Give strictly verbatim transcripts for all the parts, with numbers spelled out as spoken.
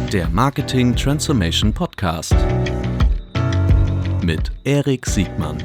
Der Marketing Transformation Podcast mit Erik Siegmann.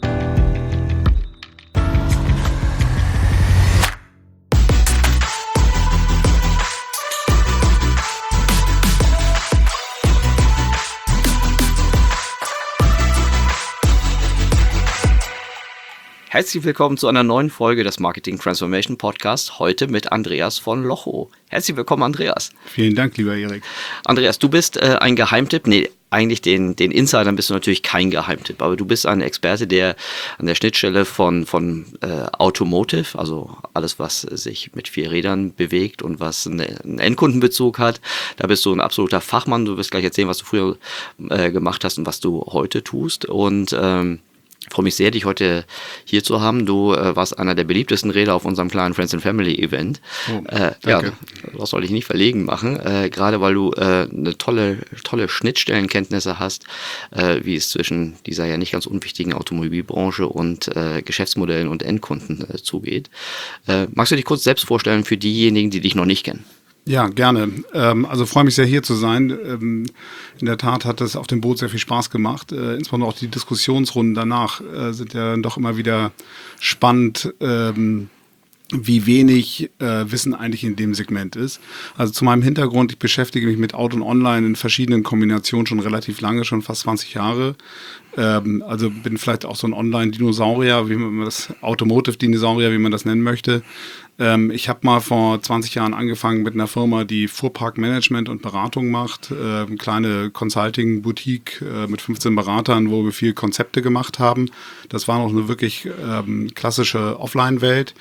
Herzlich willkommen zu einer neuen Folge des Marketing Transformation Podcast, heute mit Andreas von Locho. Herzlich willkommen, Andreas. Vielen Dank, lieber Erik. Andreas, du bist äh, ein Geheimtipp, nee, eigentlich den, den Insidern bist du natürlich kein Geheimtipp, aber du bist ein Experte, der an der Schnittstelle von, von äh, Automotive, also alles, was sich mit vier Rädern bewegt und was eine, einen Endkundenbezug hat, da bist du ein absoluter Fachmann. Du wirst gleich erzählen, was du früher äh, gemacht hast und was du heute tust. Und ähm, Ich freue mich sehr, dich heute hier zu haben. Du äh, warst einer der beliebtesten Redner auf unserem kleinen Friends and Family Event. Oh, äh, ja, das soll ich nicht verlegen machen, äh, gerade weil du äh, eine tolle, tolle Schnittstellenkenntnisse hast, äh, wie es zwischen dieser ja nicht ganz unwichtigen Automobilbranche und äh, Geschäftsmodellen und Endkunden äh, zugeht. Äh, magst du dich kurz selbst vorstellen für diejenigen, die dich noch nicht kennen? Ja, gerne. Ähm, also freue mich sehr, hier zu sein. Ähm, in der Tat hat es auf dem Boot sehr viel Spaß gemacht. Äh, insbesondere auch die Diskussionsrunden danach äh, sind ja dann doch immer wieder spannend, ähm, wie wenig äh, Wissen eigentlich in dem Segment ist. Also zu meinem Hintergrund, ich beschäftige mich mit Auto und Online in verschiedenen Kombinationen schon relativ lange, schon fast zwanzig Jahre. Ähm, also bin vielleicht auch so ein Online-Dinosaurier, wie man das, Automotive-Dinosaurier, wie man das nennen möchte. Ähm, ich habe mal vor zwanzig Jahren angefangen mit einer Firma, die Fuhrparkmanagement und Beratung macht. Äh, eine kleine Consulting-Boutique äh, mit fünfzehn Beratern, wo wir viel Konzepte gemacht haben. Das war noch eine wirklich ähm, klassische Offline-Welt.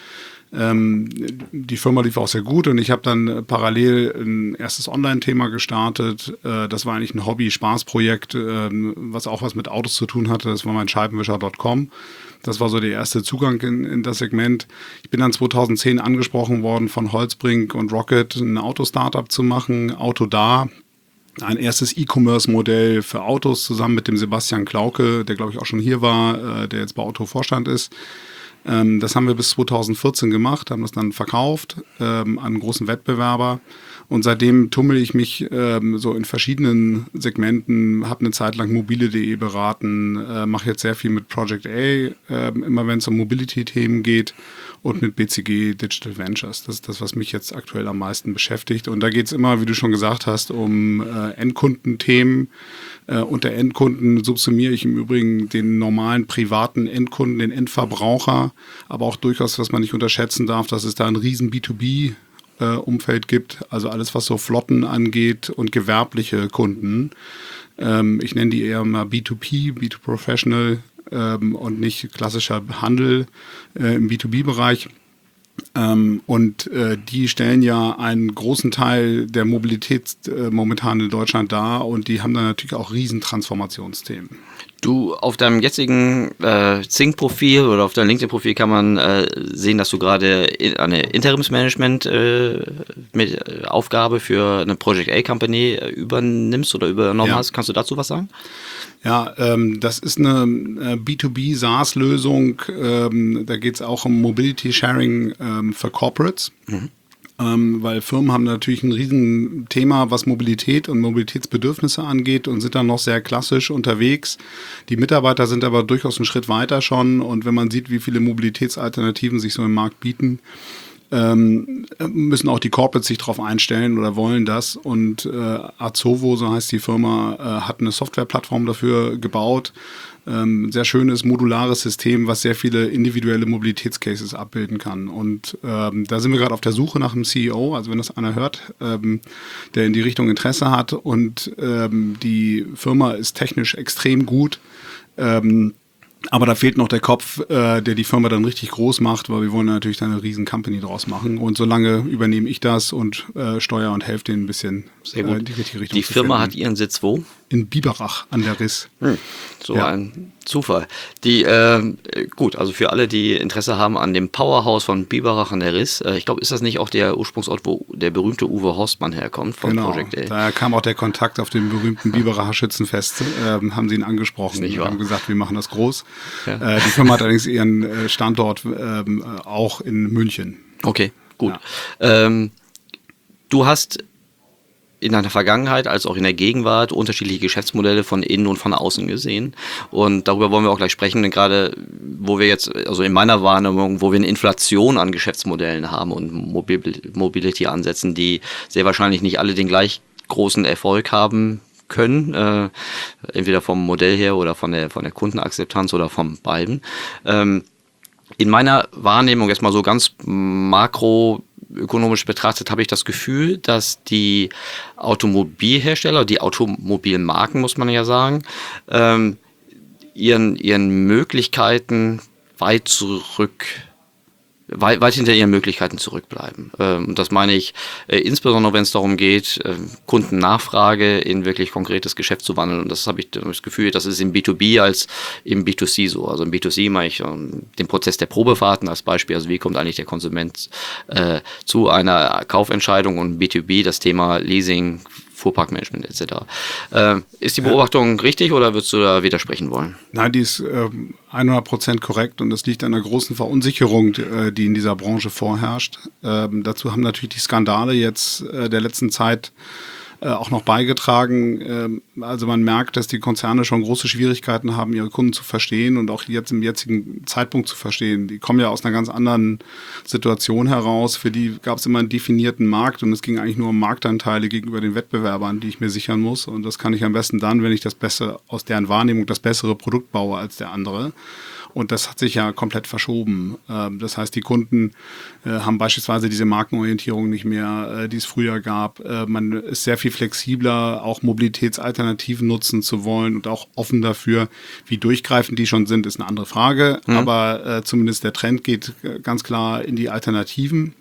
Ähm, die Firma lief auch sehr gut und ich habe dann parallel ein erstes Online-Thema gestartet. Äh, das war eigentlich ein Hobby-Spaß-Projekt, äh, was auch was mit Autos zu tun hatte. Das war mein Scheibenwischer Punkt com. Das war so der erste Zugang in, in das Segment. Ich bin dann zweitausendzehn angesprochen worden von Holzbrink und Rocket, ein Auto-Startup zu machen, Autoda. Ein erstes E-Commerce-Modell für Autos zusammen mit dem Sebastian Klauke, der glaube ich auch schon hier war, äh, der jetzt bei Otto Vorstand ist. Ähm, das haben wir bis zweitausendvierzehn gemacht, haben das dann verkauft ähm, an einen großen Wettbewerber. Und seitdem tummel ich mich ähm, so in verschiedenen Segmenten, habe eine Zeit lang mobile punkt de beraten, äh, mache jetzt sehr viel mit Project A, äh, immer wenn es um Mobility-Themen geht, und mit B C G Digital Ventures. Das ist das, was mich jetzt aktuell am meisten beschäftigt. Und da geht es immer, wie du schon gesagt hast, um äh, Endkundenthemen. Äh, unter Endkunden subsumiere ich im Übrigen den normalen privaten Endkunden, den Endverbraucher, aber auch durchaus, was man nicht unterschätzen darf, dass es da ein riesen B zwei B Umfeld gibt, also alles, was so Flotten angeht und gewerbliche Kunden. Ähm, ich nenne die eher mal B zwei P, B zwei Professional ähm, und nicht klassischer Handel äh, im B zwei B-Bereich. Ähm, und äh, die stellen ja einen großen Teil der Mobilität äh, momentan in Deutschland dar und die haben dann natürlich auch riesen Transformationsthemen. Du, auf deinem jetzigen äh, Xing-Profil oder auf deinem LinkedIn-Profil kann man äh, sehen, dass du gerade eine Interimsmanagement-Aufgabe äh, für eine Project A-Company äh, übernimmst oder übernommen ja. hast. Kannst du dazu was sagen? Ja, ähm, das ist eine äh, B zwei B SaaS-Lösung. Ähm, da geht es auch um Mobility Sharing ähm, für Corporates. Mhm. Ähm, weil Firmen haben natürlich ein riesen Thema, was Mobilität und Mobilitätsbedürfnisse angeht und sind dann noch sehr klassisch unterwegs. Die Mitarbeiter sind aber durchaus einen Schritt weiter schon und wenn man sieht, wie viele Mobilitätsalternativen sich so im Markt bieten, ähm, müssen auch die Corporates sich darauf einstellen oder wollen das. Und äh, Azovo, so heißt die Firma, äh, hat eine Softwareplattform dafür gebaut. Ähm, sehr schönes, modulares System, was sehr viele individuelle Mobilitätscases abbilden kann. Und ähm, da sind wir gerade auf der Suche nach einem C E O, also wenn das einer hört, ähm, der in die Richtung Interesse hat. Und ähm, die Firma ist technisch extrem gut. Ähm, Aber da fehlt noch der Kopf, äh, der die Firma dann richtig groß macht, weil wir wollen natürlich dann eine riesen Company draus machen. Und solange übernehme ich das und äh, steuere und helfe denen ein bisschen Sehr gut. Äh, die richtige Richtung Die zu Firma finden. hat ihren Sitz wo? In Biberach an der Riss. Hm. So ja. ein Zufall. Die, äh, gut, also für alle, die Interesse haben an dem Powerhouse von Biberach an der Riss, äh, ich glaube, ist das nicht auch der Ursprungsort, wo der berühmte Uwe Horstmann herkommt von genau. Project A? Da kam auch der Kontakt auf dem berühmten Biberacher Schützenfest, ähm, haben sie ihn angesprochen und haben gesagt, wir machen das groß. Ja. Äh, die Firma hat allerdings ihren äh, Standort ähm, auch in München. Okay, gut. Ja. Ähm, du hast in der Vergangenheit als auch in der Gegenwart unterschiedliche Geschäftsmodelle von innen und von außen gesehen. Und darüber wollen wir auch gleich sprechen, denn gerade wo wir jetzt, also in meiner Wahrnehmung, wo wir eine Inflation an Geschäftsmodellen haben und Mobility-Ansätzen, die sehr wahrscheinlich nicht alle den gleich großen Erfolg haben können, äh, entweder vom Modell her oder von der, von der Kundenakzeptanz oder von beiden. Ähm, in meiner Wahrnehmung, jetzt mal so ganz makro ökonomisch betrachtet, habe ich das Gefühl, dass die Automobilhersteller, die Automobilmarken, muss man ja sagen, ähm, ihren, ihren Möglichkeiten weit zurück, weit, weit hinter ihren Möglichkeiten zurückbleiben. Ähm, und das meine ich äh, insbesondere, wenn es darum geht, äh, Kundennachfrage in wirklich konkretes Geschäft zu wandeln. Und das habe ich das Gefühl, das ist im B zwei B als im B zwei C so. Also im B zwei C mache ich ähm, den Prozess der Probefahrten als Beispiel. Also wie kommt eigentlich der Konsument äh, zu einer Kaufentscheidung, und B zwei B das Thema Leasing, Fuhrparkmanagement et cetera. Äh, ist die Beobachtung richtig oder würdest du da widersprechen wollen? Nein, die ist äh, hundert Prozent korrekt, und das liegt an der großen Verunsicherung, äh, die in dieser Branche vorherrscht. Ähm, dazu haben natürlich die Skandale jetzt äh, der letzten Zeit äh, auch noch beigetragen. Ähm, also man merkt, dass die Konzerne schon große Schwierigkeiten haben, ihre Kunden zu verstehen und auch jetzt im jetzigen Zeitpunkt zu verstehen. Die kommen ja aus einer ganz anderen Situation heraus. Für die gab es immer einen definierten Markt, und es ging eigentlich nur um Marktanteile gegenüber den Wettbewerbern, die ich mir sichern muss. Und das kann ich am besten dann, wenn ich das Bessere, aus deren Wahrnehmung das bessere Produkt baue als der andere. Und das hat sich ja komplett verschoben. Das heißt, die Kunden haben beispielsweise diese Markenorientierung nicht mehr, die es früher gab. Man ist sehr viel flexibler, auch Mobilitätsalternativen nutzen zu wollen, und auch offen dafür. Wie durchgreifend die schon sind, ist eine andere Frage. Mhm. Aber zumindest der Trend geht ganz klar in die Alternativen.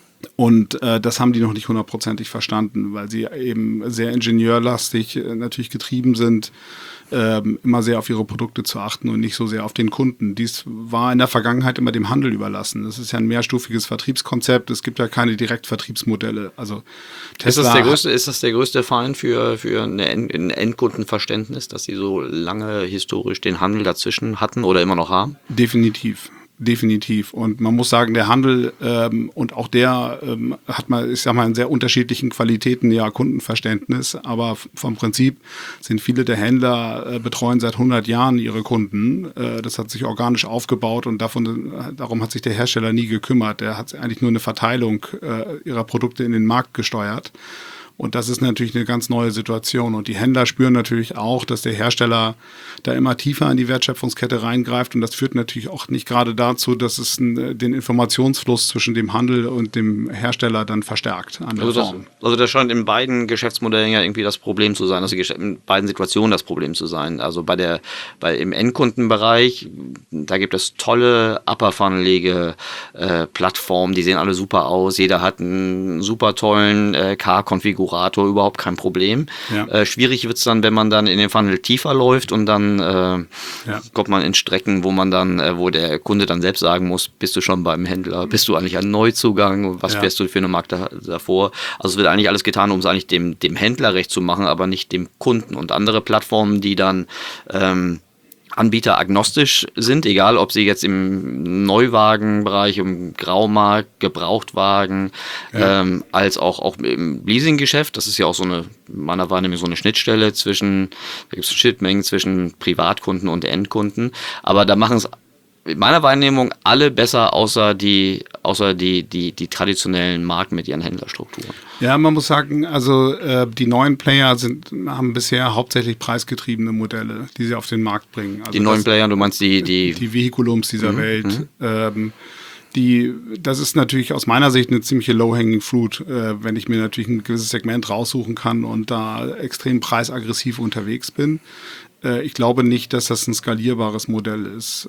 Und äh, das haben die noch nicht hundertprozentig verstanden, weil sie eben sehr ingenieurlastig äh, natürlich getrieben sind, ähm, immer sehr auf ihre Produkte zu achten und nicht so sehr auf den Kunden. Dies war in der Vergangenheit immer dem Handel überlassen. Das ist ja ein mehrstufiges Vertriebskonzept. Es gibt ja keine Direktvertriebsmodelle. Also Tesla ist das der größte, ist das der größte Feind für, für eine, ein Endkundenverständnis, dass sie so lange historisch den Handel dazwischen hatten oder immer noch haben? Definitiv. Definitiv. Und man muss sagen, der Handel ähm, und auch der ähm, hat mal, ich sag mal, in sehr unterschiedlichen Qualitäten ja Kundenverständnis. Aber vom Prinzip sind viele der Händler äh, betreuen seit hundert Jahren ihre Kunden. Äh, das hat sich organisch aufgebaut, und davon, äh, darum hat sich der Hersteller nie gekümmert. Der hat eigentlich nur eine Verteilung äh, ihrer Produkte in den Markt gesteuert. Und das ist natürlich eine ganz neue Situation. Und die Händler spüren natürlich auch, dass der Hersteller da immer tiefer in die Wertschöpfungskette reingreift. Und das führt natürlich auch nicht gerade dazu, dass es den Informationsfluss zwischen dem Handel und dem Hersteller dann verstärkt. An der also, das, Form. also das scheint in beiden Geschäftsmodellen ja irgendwie das Problem zu sein, also in beiden Situationen das Problem zu sein. Also bei der, bei im Endkundenbereich, da gibt es tolle upper-funnelige äh, Plattformen, die sehen alle super aus. Jeder hat einen super tollen äh, Car-Konfigurator. Überhaupt kein Problem. Ja. Äh, schwierig wird es dann, wenn man dann in den Funnel tiefer läuft, und dann äh, ja. kommt man in Strecken, wo man dann, äh, wo der Kunde dann selbst sagen muss, bist du schon beim Händler, bist du eigentlich ein Neuzugang, was ja. fährst du für eine Markt da, davor? Also es wird eigentlich alles getan, um es eigentlich dem, dem Händler recht zu machen, aber nicht dem Kunden. Und andere Plattformen, die dann ähm, Anbieter agnostisch sind, egal ob sie jetzt im Neuwagenbereich, im Graumarkt, Gebrauchtwagen, ja. ähm, als auch, auch im Leasinggeschäft. Das ist ja auch so eine, meiner Wahrnehmung, so eine Schnittstelle zwischen, da gibt es Schnittmengen zwischen Privatkunden und Endkunden. Aber da machen es in meiner Wahrnehmung alle besser, außer die, außer die, die, die traditionellen Marken mit ihren Händlerstrukturen. Ja, man muss sagen, also äh, die neuen Player sind, haben bisher hauptsächlich preisgetriebene Modelle, die sie auf den Markt bringen. Also die neuen Player, du meinst die... Die, die Vehiculums dieser mhm, Welt. Mhm. Ähm, die, das ist natürlich aus meiner Sicht eine ziemliche low-hanging fruit, äh, wenn ich mir natürlich ein gewisses Segment raussuchen kann und da extrem preisaggressiv unterwegs bin. Ich glaube nicht, dass das ein skalierbares Modell ist.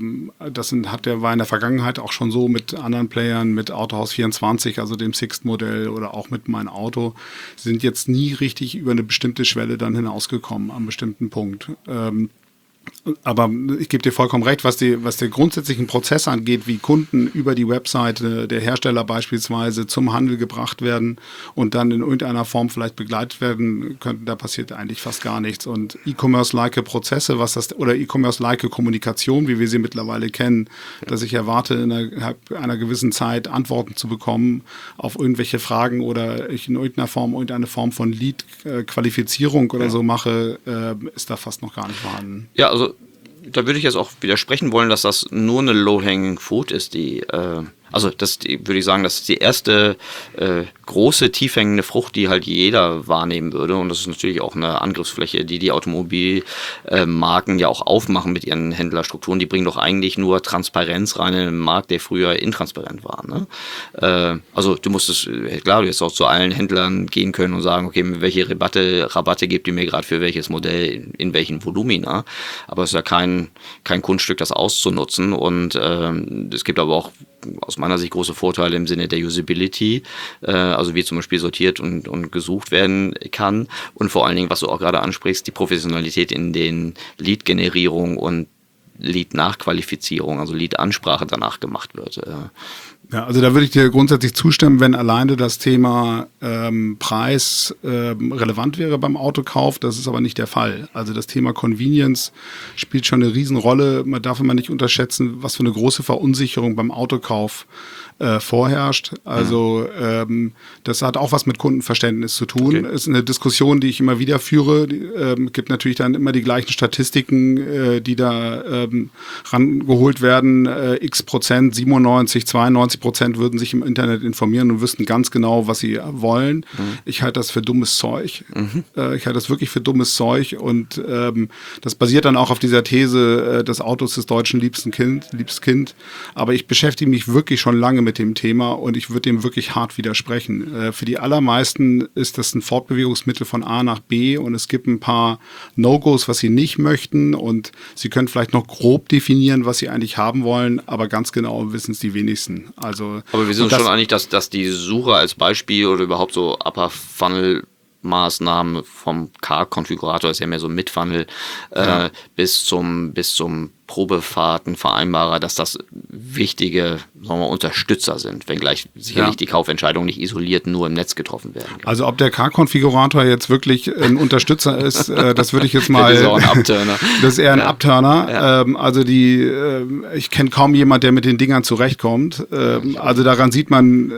Das hat der, war in der Vergangenheit auch schon so mit anderen Playern, mit Autohaus vierundzwanzig, also dem Sixt-Modell, oder auch mit Mein Auto, sind jetzt nie richtig über eine bestimmte Schwelle dann hinausgekommen, am bestimmten Punkt. Aber ich gebe dir vollkommen recht, was, die, was den grundsätzlichen Prozess angeht, wie Kunden über die Webseite der Hersteller beispielsweise zum Handel gebracht werden und dann in irgendeiner Form vielleicht begleitet werden könnten, da passiert eigentlich fast gar nichts. Und E-Commerce-like Prozesse, was das, oder E-Commerce-like Kommunikation, wie wir sie mittlerweile kennen, dass ich erwarte, innerhalb einer gewissen Zeit Antworten zu bekommen auf irgendwelche Fragen oder ich in irgendeiner Form irgendeine Form von Lead-Qualifizierung oder ja. so mache, äh, ist da fast noch gar nicht vorhanden. Ja, also da würde ich jetzt auch widersprechen wollen, dass das nur eine Low-Hanging Fruit ist, die, äh, also das die, würde ich sagen, das ist die erste äh, große, tiefhängende Frucht, die halt jeder wahrnehmen würde. Und das ist natürlich auch eine Angriffsfläche, die die Automobilmarken äh, ja auch aufmachen mit ihren Händlerstrukturen. Die bringen doch eigentlich nur Transparenz rein in einen Markt, der früher intransparent war. Ne? Äh, also du musstest, klar, du hättest auch zu allen Händlern gehen können und sagen, okay, welche Rabatte, Rabatte gebt ihr mir gerade für welches Modell, in, in welchen Volumina. Aber es ist ja kein, kein Kunststück, das auszunutzen. Und äh, es gibt aber auch aus meiner Sicht große Vorteile im Sinne der Usability, äh, also wie zum Beispiel sortiert und, und gesucht werden kann und vor allen Dingen, was du auch gerade ansprichst, die Professionalität in den Lead-Generierung und Lead-Nachqualifizierung, also Lead-Ansprache danach gemacht wird. Äh. Ja, also da würde ich dir grundsätzlich zustimmen, wenn alleine das Thema ähm, Preis ähm, relevant wäre beim Autokauf. Das ist aber nicht der Fall. Also das Thema Convenience spielt schon eine Riesenrolle. Man darf immer nicht unterschätzen, was für eine große Verunsicherung beim Autokauf äh, vorherrscht. Also ähm, das hat auch was mit Kundenverständnis zu tun. Okay. Ist eine Diskussion, die ich immer wieder führe. Die, ähm, gibt natürlich dann immer die gleichen Statistiken, äh, die da ähm, rangeholt werden. Äh, X Prozent, siebenundneunzig, zweiundneunzig Prozent würden sich im Internet informieren und wüssten ganz genau, was sie wollen. Mhm. Ich halte das für dummes Zeug. Mhm. Äh, ich halte das wirklich für dummes Zeug und ähm, das basiert dann auch auf dieser These, äh, das Auto ist des Deutschen liebsten Kind, liebstes Kind. Aber ich beschäftige mich wirklich schon lange mit dem Thema und ich würde dem wirklich hart widersprechen. Äh, für die allermeisten ist das ein Fortbewegungsmittel von A nach B und es gibt ein paar No-Gos, was sie nicht möchten und sie können vielleicht noch grob definieren, was sie eigentlich haben wollen, aber ganz genau wissen es die wenigsten. Also, aber wir sind uns schon einig, dass, dass die Suche als Beispiel oder überhaupt so Upper Funnel Maßnahmen vom Car-Konfigurator, ist ja mehr so ein Mid-Funnel, ja. äh, bis zum, bis zum Probefahrtenvereinbarer, dass das wichtige, sagen wir, Unterstützer sind, wenngleich sicherlich ja. die Kaufentscheidung nicht isoliert nur im Netz getroffen werden kann. Also ob der Car-Konfigurator jetzt wirklich ein Unterstützer ist, äh, das würde ich jetzt mal... Das ist auch ein Upturner. Das ist eher ein ja. Upturner. Ja. Ähm, also die, äh, ich kenne kaum jemand, der mit den Dingern zurechtkommt. Ähm, also daran sieht man, äh,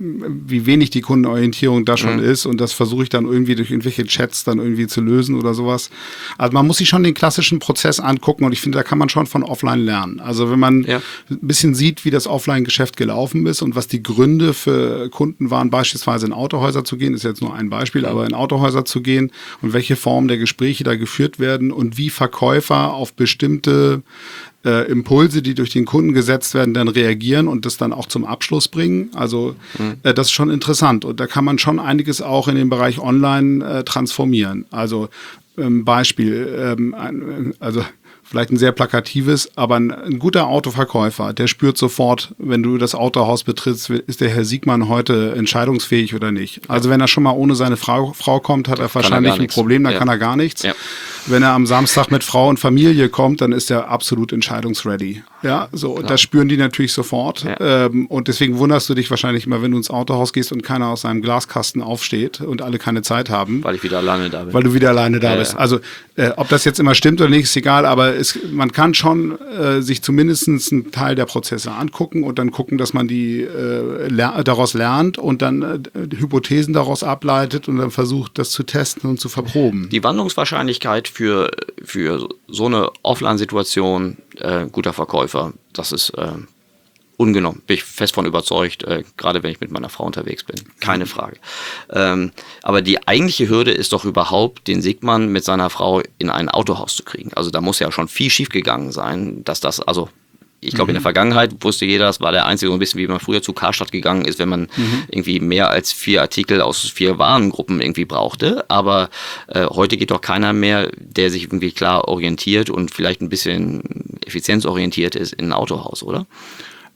wie wenig die Kundenorientierung da schon mhm. ist und das versuche ich dann irgendwie durch irgendwelche Chats dann irgendwie zu lösen oder sowas. Also man muss sich schon den klassischen Prozess angucken und ich finde, da kann man schon von offline lernen. Also wenn man ja. ein bisschen sieht, wie das Offline-Geschäft gelaufen ist und was die Gründe für Kunden waren, beispielsweise in Autohäuser zu gehen, ist jetzt nur ein Beispiel, ja. aber in Autohäuser zu gehen und welche Formen der Gespräche da geführt werden und wie Verkäufer auf bestimmte äh, Impulse, die durch den Kunden gesetzt werden, dann reagieren und das dann auch zum Abschluss bringen. Also mhm. äh, das ist schon interessant und da kann man schon einiges auch in dem Bereich Online äh, transformieren. Also ähm, Beispiel, ähm, also vielleicht ein sehr plakatives, aber ein, ein guter Autoverkäufer, der spürt sofort, wenn du das Autohaus betrittst, ist der Herr Siegmann heute entscheidungsfähig oder nicht. Also wenn er schon mal ohne seine Frau, Frau kommt, hat er wahrscheinlich er ein Problem, dann ja. kann er gar nichts. Ja. Wenn er am Samstag mit Frau und Familie kommt, dann ist er absolut entscheidungsready. Ja, so, und das spüren die natürlich sofort. Ja. Ähm, und deswegen wunderst du dich wahrscheinlich immer, wenn du ins Autohaus gehst und keiner aus seinem Glaskasten aufsteht und alle keine Zeit haben. Weil ich wieder alleine da bin. Weil du wieder alleine da ja, bist. Ja. Also, äh, ob das jetzt immer stimmt oder nicht, ist egal, aber es, man kann schon äh, sich zumindest einen Teil der Prozesse angucken und dann gucken, dass man die äh, ler- daraus lernt und dann äh, Hypothesen daraus ableitet und dann versucht, das zu testen und zu verproben. Die Wandlungswahrscheinlichkeit für, für so eine Offline-Situation, äh, guter Verkäufer, das ist äh, ungenommen. Bin ich fest von überzeugt, äh, gerade wenn ich mit meiner Frau unterwegs bin. Keine Frage. Ähm, aber die eigentliche Hürde ist doch überhaupt, den Siegmann mit seiner Frau in ein Autohaus zu kriegen. Also da muss ja schon viel schiefgegangen sein, dass das, also ich glaube, mhm. in der Vergangenheit wusste jeder, das war der einzige, so ein bisschen wie man früher zu Karstadt gegangen ist, wenn man mhm. irgendwie mehr als vier Artikel aus vier Warengruppen irgendwie brauchte. Aber äh, heute geht doch keiner mehr, der sich irgendwie klar orientiert und vielleicht ein bisschen effizienzorientiert ist in ein Autohaus, oder?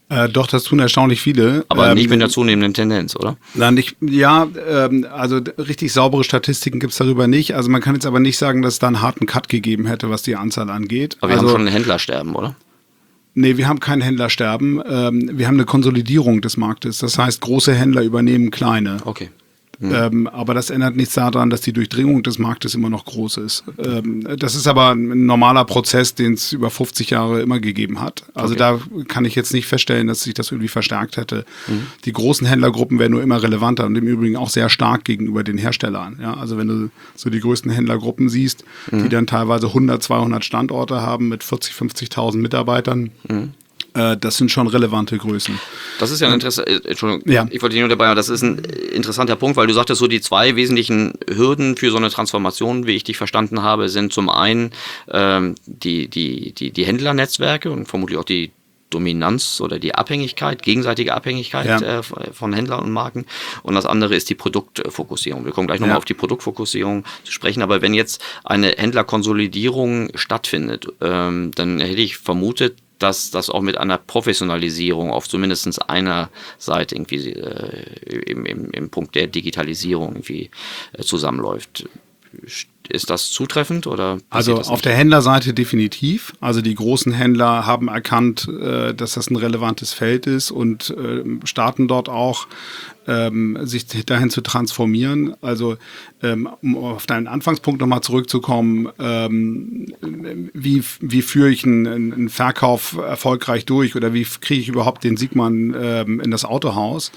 Äh, doch, das tun erstaunlich viele. Aber ähm, nicht mit einer zunehmenden Tendenz, oder? Na, nicht, ja, ähm, also richtig saubere Statistiken gibt's darüber nicht. Also man kann jetzt aber nicht sagen, dass es da einen harten Cut gegeben hätte, was die Anzahl angeht. Aber wir also, haben schon ein Händlersterben, oder? Nee, wir haben kein Händlersterben. Ähm, wir haben eine Konsolidierung des Marktes. Das heißt, große Händler übernehmen kleine. Okay. Mhm. Ähm, aber das ändert nichts daran, dass die Durchdringung des Marktes immer noch groß ist. Ähm, das ist aber ein normaler Prozess, den es über fünfzig Jahre immer gegeben hat. Also okay. Da kann ich jetzt nicht feststellen, dass sich das irgendwie verstärkt hätte. Mhm. Die großen Händlergruppen werden nur immer relevanter und im Übrigen auch sehr stark gegenüber den Herstellern. Ja, also wenn du so die größten Händlergruppen siehst, mhm. die dann teilweise hundert, zweihundert Standorte haben mit vierzig, fünfzigtausend Mitarbeitern, mhm. das sind schon relevante Größen. Das ist ja ein Interesse, Entschuldigung, ja. ich wollte dich nur dabei haben, das ist ein interessanter Punkt, weil du sagtest, so die zwei wesentlichen Hürden für so eine Transformation, wie ich dich verstanden habe, sind zum einen ähm, die, die, die, die Händlernetzwerke und vermutlich auch die Dominanz oder die Abhängigkeit, gegenseitige Abhängigkeit ja. äh, von Händlern und Marken. Und das andere ist die Produktfokussierung. Wir kommen gleich nochmal ja. auf die Produktfokussierung zu sprechen. Aber wenn jetzt eine Händlerkonsolidierung stattfindet, ähm, dann hätte ich vermutet, dass das auch mit einer Professionalisierung auf zumindest einer Seite irgendwie äh, im, im, im Punkt der Digitalisierung irgendwie äh, zusammenläuft. Ist das zutreffend oder? Also das auf der Händlerseite definitiv. Also die großen Händler haben erkannt, äh, dass das ein relevantes Feld ist und äh, starten dort auch, ähm, sich dahin zu transformieren. Also ähm, um auf deinen Anfangspunkt nochmal zurückzukommen, ähm, wie, wie führe ich einen, einen Verkauf erfolgreich durch oder wie kriege ich überhaupt den Siegmann ähm, in das Autohaus?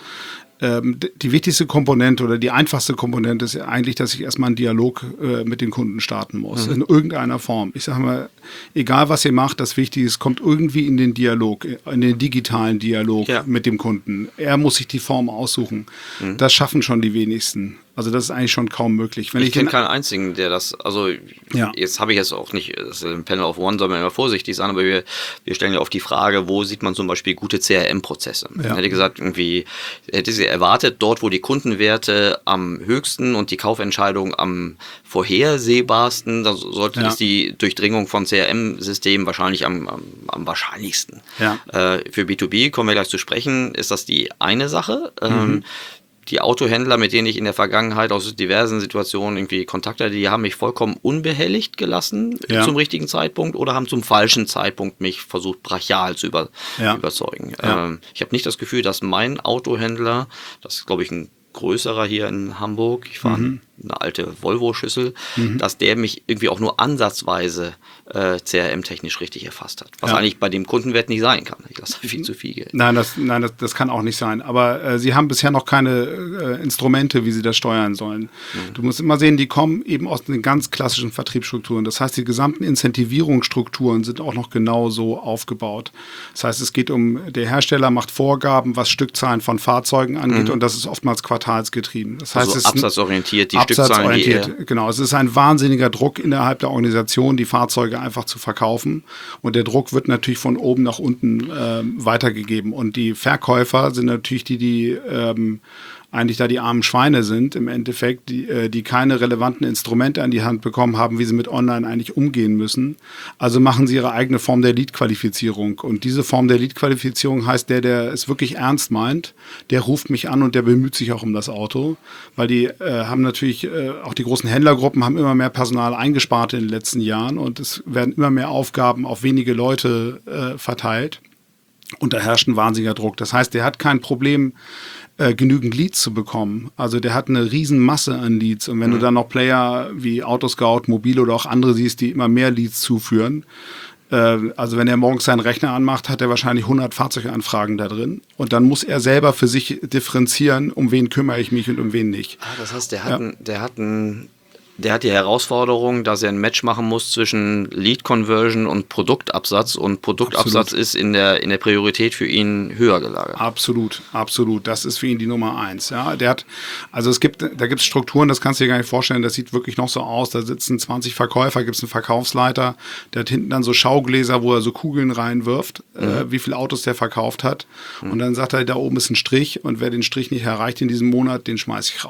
Die wichtigste Komponente oder die einfachste Komponente ist eigentlich, dass ich erstmal einen Dialog äh, mit den Kunden starten muss, mhm. in irgendeiner Form. Ich sage mal, egal was ihr macht, das Wichtige ist, kommt irgendwie in den Dialog, in den digitalen Dialog ja. mit dem Kunden. Er muss sich die Form aussuchen. Mhm. Das schaffen schon die wenigsten. Also das ist eigentlich schon kaum möglich. Wenn ich ich kenne keinen einzigen, der das, also ja. jetzt habe ich jetzt auch nicht, das ist ein Panel of One, soll man immer vorsichtig sein, aber wir, wir stellen ja oft die Frage, wo sieht man zum Beispiel gute C R M-Prozesse? Ja. Ich hätte gesagt, irgendwie, hätte sie erwartet, dort wo die Kundenwerte am höchsten und die Kaufentscheidung am vorhersehbarsten, da sollte ja. ist die Durchdringung von C R M-Systemen wahrscheinlich am, am, am wahrscheinlichsten. Ja. Äh, für B zwei B, kommen wir gleich zu sprechen, ist das die eine Sache. Mhm. Ähm, Die Autohändler, mit denen ich in der Vergangenheit aus diversen Situationen irgendwie Kontakt hatte, die haben mich vollkommen unbehelligt gelassen ja. zum richtigen Zeitpunkt oder haben zum falschen Zeitpunkt mich versucht, brachial zu über, ja. überzeugen. Ja. Ähm, ich habe nicht das Gefühl, dass mein Autohändler, das ist glaube ich ein größerer hier in Hamburg, ich fahre mhm. eine alte Volvo-Schüssel, mhm. dass der mich irgendwie auch nur ansatzweise äh, C R M-technisch richtig erfasst hat. Was ja. eigentlich bei dem Kundenwert nicht sein kann. Ich lasse viel zu viel Geld. Nein, das, nein das, das kann auch nicht sein. Aber äh, sie haben bisher noch keine äh, Instrumente, wie sie das steuern sollen. Mhm. Du musst immer sehen, die kommen eben aus den ganz klassischen Vertriebsstrukturen. Das heißt, die gesamten Incentivierungsstrukturen sind auch noch genau so aufgebaut. Das heißt, es geht um, der Hersteller macht Vorgaben, was Stückzahlen von Fahrzeugen angeht mhm. und das ist oftmals quartalsgetrieben. Das heißt, also es absatzorientiert, die absatzorientiert, Stückzahlen. Die genau, es ist ein wahnsinniger Druck innerhalb der Organisation, die Fahrzeuge einfach zu verkaufen. Und der Druck wird natürlich von oben nach unten äh, weitergegeben. Und die Verkäufer sind natürlich die, die ähm, eigentlich da die armen Schweine sind, im Endeffekt, die, äh, die keine relevanten Instrumente an die Hand bekommen haben, wie sie mit Online eigentlich umgehen müssen. Also machen sie ihre eigene Form der Lead-Qualifizierung. Und diese Form der Lead-Qualifizierung heißt, der, der es wirklich ernst meint, der ruft mich an und der bemüht sich auch um das Auto. Weil die äh, haben natürlich, äh, auch die großen Händlergruppen haben immer mehr Personal eingespart in den letzten Jahren und es werden immer mehr Aufgaben auf wenige Leute äh, verteilt. Und da herrscht ein wahnsinniger Druck. Das heißt, der hat kein Problem, Äh, genügend Leads zu bekommen. Also der hat eine riesen Masse an Leads. Und wenn mhm. du dann noch Player wie Autoscout, Mobil oder auch andere siehst, die immer mehr Leads zuführen, äh, also wenn er morgens seinen Rechner anmacht, hat er wahrscheinlich hundert Fahrzeuganfragen da drin. Und dann muss er selber für sich differenzieren, um wen kümmere ich mich und um wen nicht. Ah, das heißt, der hat, ja. ein, der hat ein Der hat die Herausforderung, dass er ein Match machen muss zwischen Lead-Conversion und Produktabsatz. Und Produktabsatz absolut. Ist in der, in der Priorität für ihn höher gelagert. Absolut, absolut. Das ist für ihn die Nummer eins. Ja, der hat, also es gibt, da gibt es Strukturen, das kannst du dir gar nicht vorstellen, das sieht wirklich noch so aus. Da sitzen zwanzig Verkäufer, gibt es einen Verkaufsleiter, der hat hinten dann so Schaugläser, wo er so Kugeln reinwirft, mhm. äh, wie viele Autos der verkauft hat. Mhm. Und dann sagt er, da oben ist ein Strich und wer den Strich nicht erreicht in diesem Monat, den schmeiße ich raus.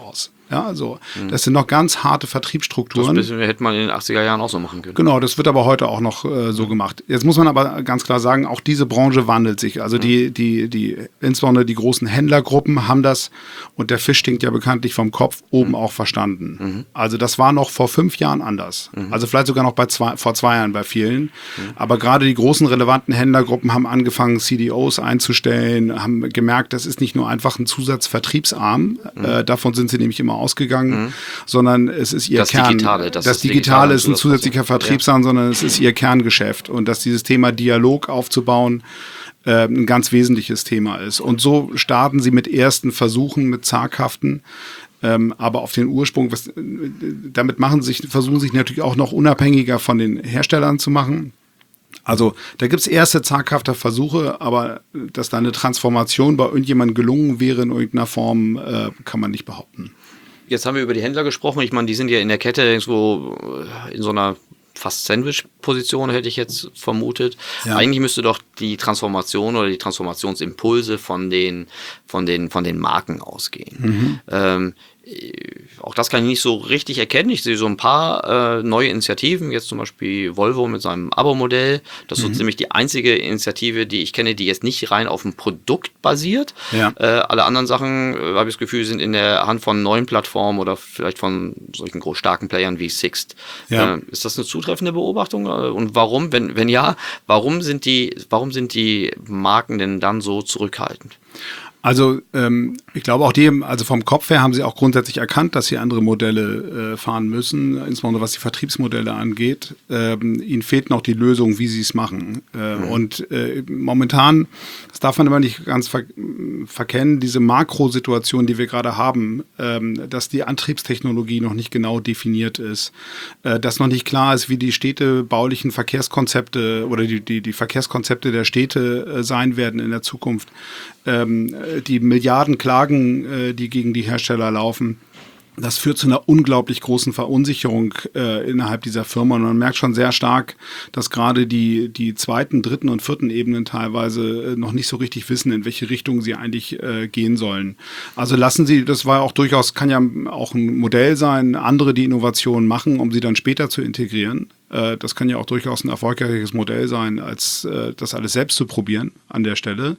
Ja, so. Mhm. Das sind noch ganz harte Vertriebsstrukturen. Das bisschen, hätte man in den achtziger Jahren auch so machen können. Genau, das wird aber heute auch noch äh, so gemacht. Jetzt muss man aber ganz klar sagen, auch diese Branche wandelt sich. Also mhm. die, die, die, insbesondere die großen Händlergruppen haben das, und der Fisch stinkt ja bekanntlich vom Kopf, oben mhm. auch verstanden. Mhm. Also das war noch vor fünf Jahren anders. Mhm. Also vielleicht sogar noch bei zwei, vor zwei Jahren bei vielen. Mhm. Aber gerade die großen relevanten Händlergruppen haben angefangen, C D Os einzustellen, haben gemerkt, das ist nicht nur einfach ein Zusatzvertriebsarm. Mhm. Äh, davon sind sie nämlich immer ausgegangen, mhm. sondern es ist ihr das Kern. Digitale, das, das ist Digitale ist ein zusätzlicher Vertriebsarm, ja. sondern es ist ihr Kerngeschäft. Und dass dieses Thema Dialog aufzubauen äh, ein ganz wesentliches Thema ist. Und so starten sie mit ersten Versuchen, mit zaghaften, ähm, aber auf den Ursprung, was, damit machen sich, versuchen sich natürlich auch noch unabhängiger von den Herstellern zu machen. Also da gibt es erste zaghafte Versuche, aber dass da eine Transformation bei irgendjemandem gelungen wäre in irgendeiner Form, äh, kann man nicht behaupten. Jetzt haben wir über die Händler gesprochen. Ich meine, die sind ja in der Kette irgendwo in so einer fast Sandwich-Position, hätte ich jetzt vermutet. Ja. Eigentlich müsste doch die Transformation oder die Transformationsimpulse von den, von den, von den Marken ausgehen. Mhm. Ähm, auch das kann ich nicht so richtig erkennen. Ich sehe so ein paar äh, neue Initiativen, jetzt zum Beispiel Volvo mit seinem Abo-Modell. Das ist mhm. so ziemlich die einzige Initiative, die ich kenne, die jetzt nicht rein auf dem Produkt basiert. Ja. Äh, alle anderen Sachen, äh, habe ich das Gefühl, sind in der Hand von neuen Plattformen oder vielleicht von solchen groß starken Playern wie Sixt. Ja. Äh, ist das eine zutreffende Beobachtung? Und warum, wenn, wenn ja, warum sind die, warum sind die Marken denn dann so zurückhaltend? Also ähm, ich glaube auch die, also vom Kopf her haben sie auch grundsätzlich erkannt, dass sie andere Modelle äh, fahren müssen, insbesondere was die Vertriebsmodelle angeht. Ähm, ihnen fehlt noch die Lösung, wie sie es machen. Äh, mhm. Und äh, momentan, das darf man immer nicht ganz ver- verkennen, diese Makrosituation, die wir gerade haben, ähm, dass die Antriebstechnologie noch nicht genau definiert ist, äh, dass noch nicht klar ist, wie die städtebaulichen Verkehrskonzepte oder die, die, die Verkehrskonzepte der Städte äh, sein werden in der Zukunft. Ähm, die Milliarden Klagen, äh, die gegen die Hersteller laufen, das führt zu einer unglaublich großen Verunsicherung äh, innerhalb dieser Firma. Und man merkt schon sehr stark, dass gerade die, die zweiten, dritten und vierten Ebenen teilweise äh, noch nicht so richtig wissen, in welche Richtung sie eigentlich äh, gehen sollen. Also lassen Sie, das war auch durchaus, kann ja auch ein Modell sein, andere die Innovationen machen, um sie dann später zu integrieren. Äh, das kann ja auch durchaus ein erfolgreiches Modell sein, als äh, das alles selbst zu probieren an der Stelle.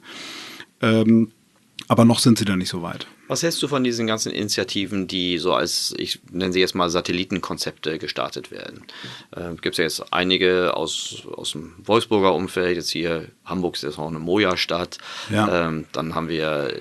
Ähm, aber noch sind sie da nicht so weit. Was hältst du von diesen ganzen Initiativen, die so als, ich nenne sie jetzt mal Satellitenkonzepte gestartet werden? Äh, gibt es ja jetzt einige aus, aus dem Wolfsburger Umfeld, jetzt hier Hamburg ist jetzt auch eine Moja-Stadt. Ja. Ähm, dann haben wir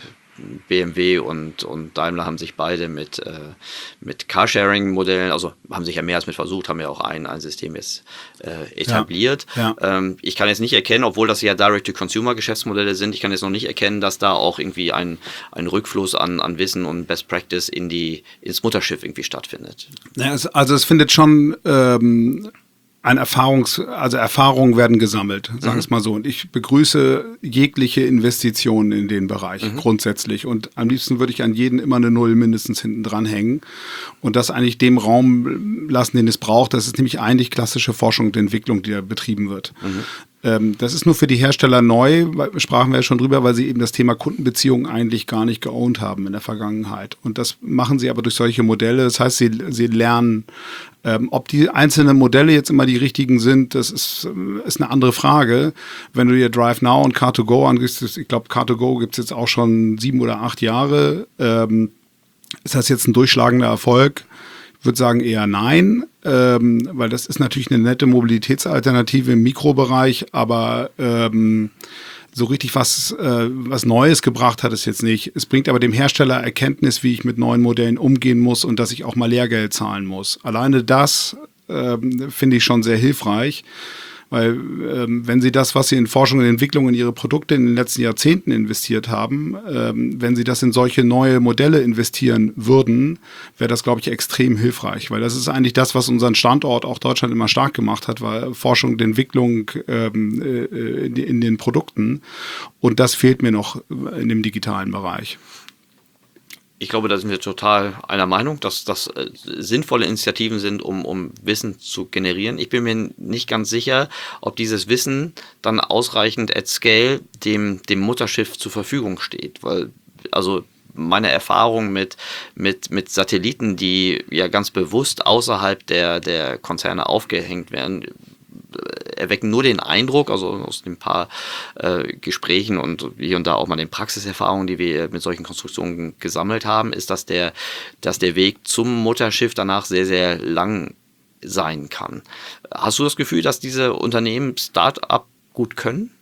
B M W und, und Daimler haben sich beide mit, äh, mit Carsharing-Modellen, also haben sich ja mehr als mit versucht, haben ja auch ein, ein System jetzt äh, etabliert. Ja, ja. Ähm, ich kann jetzt nicht erkennen, obwohl das ja Direct-to-Consumer-Geschäftsmodelle sind, ich kann jetzt noch nicht erkennen, dass da auch irgendwie ein, ein Rückfluss an, an Wissen und Best Practice in die, ins Mutterschiff irgendwie stattfindet. Ja, es, also es findet schon ähm Ein Erfahrungs, also Erfahrungen werden gesammelt, sagen wir es mal so. Und ich begrüße jegliche Investitionen in den Bereich mhm. grundsätzlich. Und am liebsten würde ich an jeden immer eine Null mindestens hinten dran hängen und das eigentlich dem Raum lassen, den es braucht. Das ist nämlich eigentlich klassische Forschung und Entwicklung, die da betrieben wird. Mhm. Ähm, das ist nur für die Hersteller neu, weil, sprachen wir ja schon drüber, weil sie eben das Thema Kundenbeziehungen eigentlich gar nicht geowned haben in der Vergangenheit. Und das machen sie aber durch solche Modelle. Das heißt, sie, sie lernen, ähm, ob die einzelnen Modelle jetzt immer die richtigen sind, das ist, ist eine andere Frage. Wenn du dir Drive Now und Car to Go anguckst, ich glaube, Car to Go gibt es jetzt auch schon sieben oder acht Jahre. Ähm, ist das jetzt ein durchschlagender Erfolg? Ich würde sagen eher nein, ähm, weil das ist natürlich eine nette Mobilitätsalternative im Mikrobereich, aber ähm, so richtig was, äh, was Neues gebracht hat es jetzt nicht. Es bringt aber dem Hersteller Erkenntnis, wie ich mit neuen Modellen umgehen muss und dass ich auch mal Lehrgeld zahlen muss. Alleine das ähm, finde ich schon sehr hilfreich. Weil ähm, wenn Sie das, was Sie in Forschung und Entwicklung in Ihre Produkte in den letzten Jahrzehnten investiert haben, ähm, wenn Sie das in solche neue Modelle investieren würden, wäre das, glaube ich, extrem hilfreich. Weil das ist eigentlich das, was unseren Standort, auch Deutschland, immer stark gemacht hat, war Forschung und Entwicklung ähm, äh, in, in den Produkten. Und das fehlt mir noch in dem digitalen Bereich. Ich glaube, da sind wir total einer Meinung, dass das äh, sinnvolle Initiativen sind, um, um Wissen zu generieren. Ich bin mir nicht ganz sicher, ob dieses Wissen dann ausreichend at scale dem, dem Mutterschiff zur Verfügung steht. Weil, also meine Erfahrung mit, mit, mit Satelliten, die ja ganz bewusst außerhalb der, der Konzerne aufgehängt werden, erwecken nur den Eindruck, also aus den paar äh, Gesprächen und hier und da auch mal den Praxiserfahrungen, die wir mit solchen Konstruktionen gesammelt haben, ist, dass der, dass der Weg zum Mutterschiff danach sehr, sehr lang sein kann. Hast du das Gefühl, dass diese Unternehmen Start-up gut können?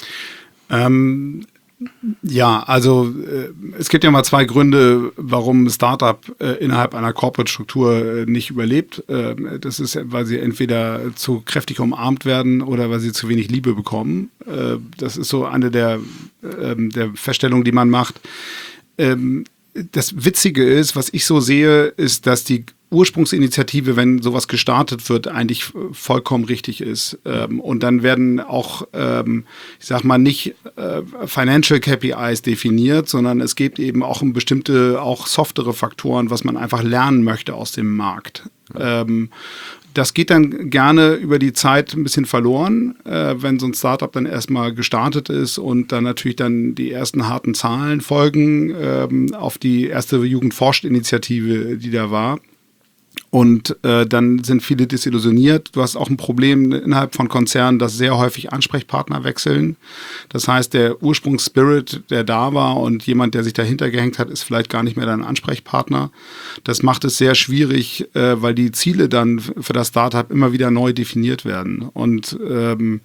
Ähm, ja, also äh, es gibt ja mal zwei Gründe, warum ein Startup äh, innerhalb einer Corporate-Struktur äh, nicht überlebt. Äh, das ist, weil sie entweder zu kräftig umarmt werden oder weil sie zu wenig Liebe bekommen. Äh, das ist so eine der, äh, der Feststellungen, die man macht. Ähm, das Witzige ist, was ich so sehe, ist, dass die Ursprungsinitiative, wenn sowas gestartet wird, eigentlich vollkommen richtig ist. Ähm, und dann werden auch, ähm, ich sag mal, nicht äh, Financial K P Is definiert, sondern es gibt eben auch um bestimmte, auch softere Faktoren, was man einfach lernen möchte aus dem Markt. Ähm, das geht dann gerne über die Zeit ein bisschen verloren, äh, wenn so ein Startup dann erstmal gestartet ist und dann natürlich dann die ersten harten Zahlen folgen ähm, auf die erste Jugendforscht-Initiative, die da war. Und äh, dann sind viele desillusioniert. Du hast auch ein Problem innerhalb von Konzernen, dass sehr häufig Ansprechpartner wechseln. Das heißt, der Ursprungsspirit, der da war und jemand, der sich dahinter gehängt hat, ist vielleicht gar nicht mehr dein Ansprechpartner. Das macht es sehr schwierig, äh, weil die Ziele dann für das Startup immer wieder neu definiert werden. Und ähm,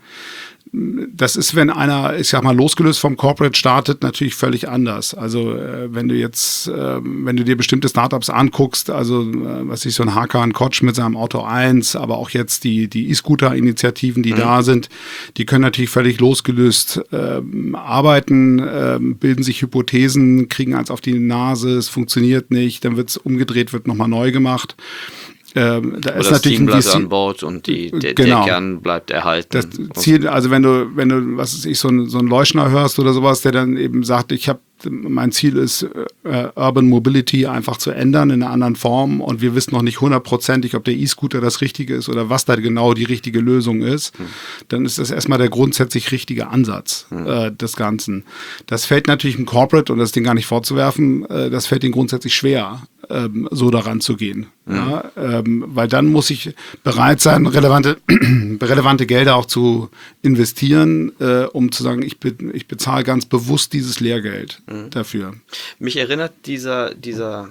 das ist, wenn einer, ich sag mal, losgelöst vom Corporate startet, natürlich völlig anders. Also äh, wenn du jetzt, äh, wenn du dir bestimmte Startups anguckst, also äh, was ich so ein Hakan Koç mit seinem Auto eins, aber auch jetzt die die E-Scooter-Initiativen, die mhm. da sind, die können natürlich völlig losgelöst äh, arbeiten, äh, bilden sich Hypothesen, kriegen eins auf die Nase, es funktioniert nicht, dann wird es umgedreht, wird nochmal neu gemacht. Ähm, da Oder ist das natürlich Team bleibt ein an Bord und die, der, genau. der Kern bleibt erhalten. Das Ziel, also wenn du, wenn du, was weiß ich, so ein, so ein Leuschner hörst oder sowas, der dann eben sagt, ich habe, mein Ziel ist, äh, Urban Mobility einfach zu ändern in einer anderen Form und wir wissen noch nicht hundertprozentig, ob der E-Scooter das Richtige ist oder was da genau die richtige Lösung ist, hm. dann ist das erstmal der grundsätzlich richtige Ansatz hm. äh, des Ganzen. Das fällt natürlich im Corporate, und das Ding gar nicht vorzuwerfen, äh, das fällt ihnen grundsätzlich schwer, ähm, so daran zu gehen. Hm. Ja, ähm, weil dann muss ich bereit sein, relevante, relevante Gelder auch zu investieren, äh, um zu sagen, ich, be- ich bezahle ganz bewusst dieses Lehrgeld mhm. dafür. Mich erinnert dieser, dieser,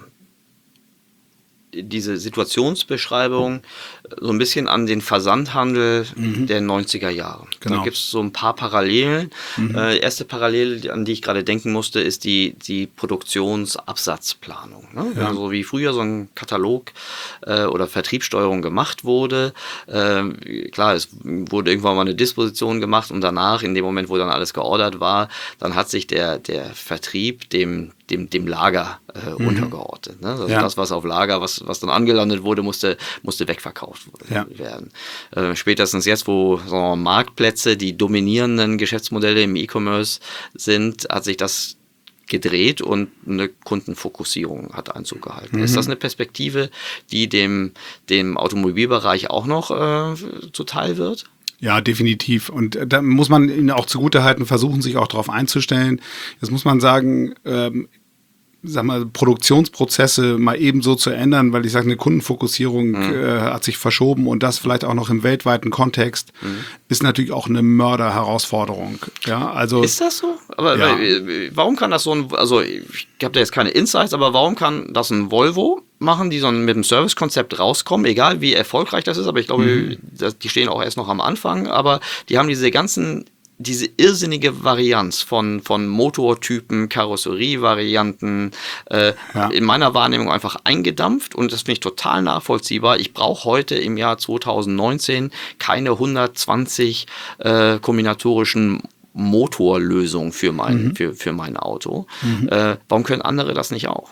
diese Situationsbeschreibung so ein bisschen an den Versandhandel mhm. der neunziger Jahre. Genau. Da gibt es so ein paar Parallelen. Mhm. Äh, erste Parallele, an die ich gerade denken musste, ist die, die Produktionsabsatzplanung. Ne? Ja. Also wie früher so ein Katalog äh, oder Vertriebssteuerung gemacht wurde. Äh, klar, es wurde irgendwann mal eine Disposition gemacht und danach, in dem Moment, wo dann alles geordert war, dann hat sich der, der Vertrieb dem dem, dem Lager äh, mhm. untergeordnet. Ne? Also ja. das, was auf Lager, was, was dann angelandet wurde, musste, musste wegverkauft ja. werden. Äh, spätestens jetzt, wo sagen wir mal, Marktplätze die dominierenden Geschäftsmodelle im E-Commerce sind, hat sich das gedreht und eine Kundenfokussierung hat Einzug gehalten. Mhm. Ist das eine Perspektive, die dem, dem Automobilbereich auch noch äh, zuteil wird? Ja, definitiv. Und da muss man ihnen auch zugutehalten, versuchen, sich auch darauf einzustellen. Jetzt muss man sagen, ähm, sag mal, Produktionsprozesse mal eben so zu ändern, weil ich sage, eine Kundenfokussierung mhm. äh, hat sich verschoben und das vielleicht auch noch im weltweiten Kontext, mhm. ist natürlich auch eine Mörderherausforderung. Ja, also, ist das so? Aber ja. warum kann das so ein, also ich habe da jetzt keine Insights, aber warum kann das ein Volvo machen, die so mit einem Servicekonzept rauskommen, egal wie erfolgreich das ist, aber ich glaube, mhm. die stehen auch erst noch am Anfang, aber die haben diese ganzen diese irrsinnige Varianz von, von Motortypen, Karosserievarianten äh, ja. in meiner Wahrnehmung einfach eingedampft und das finde ich total nachvollziehbar. Ich brauche heute im Jahr zwanzig neunzehn keine hundertzwanzig äh, kombinatorischen Motorlösungen für mein, mhm. für, für mein Auto. Mhm. Äh, warum können andere das nicht auch?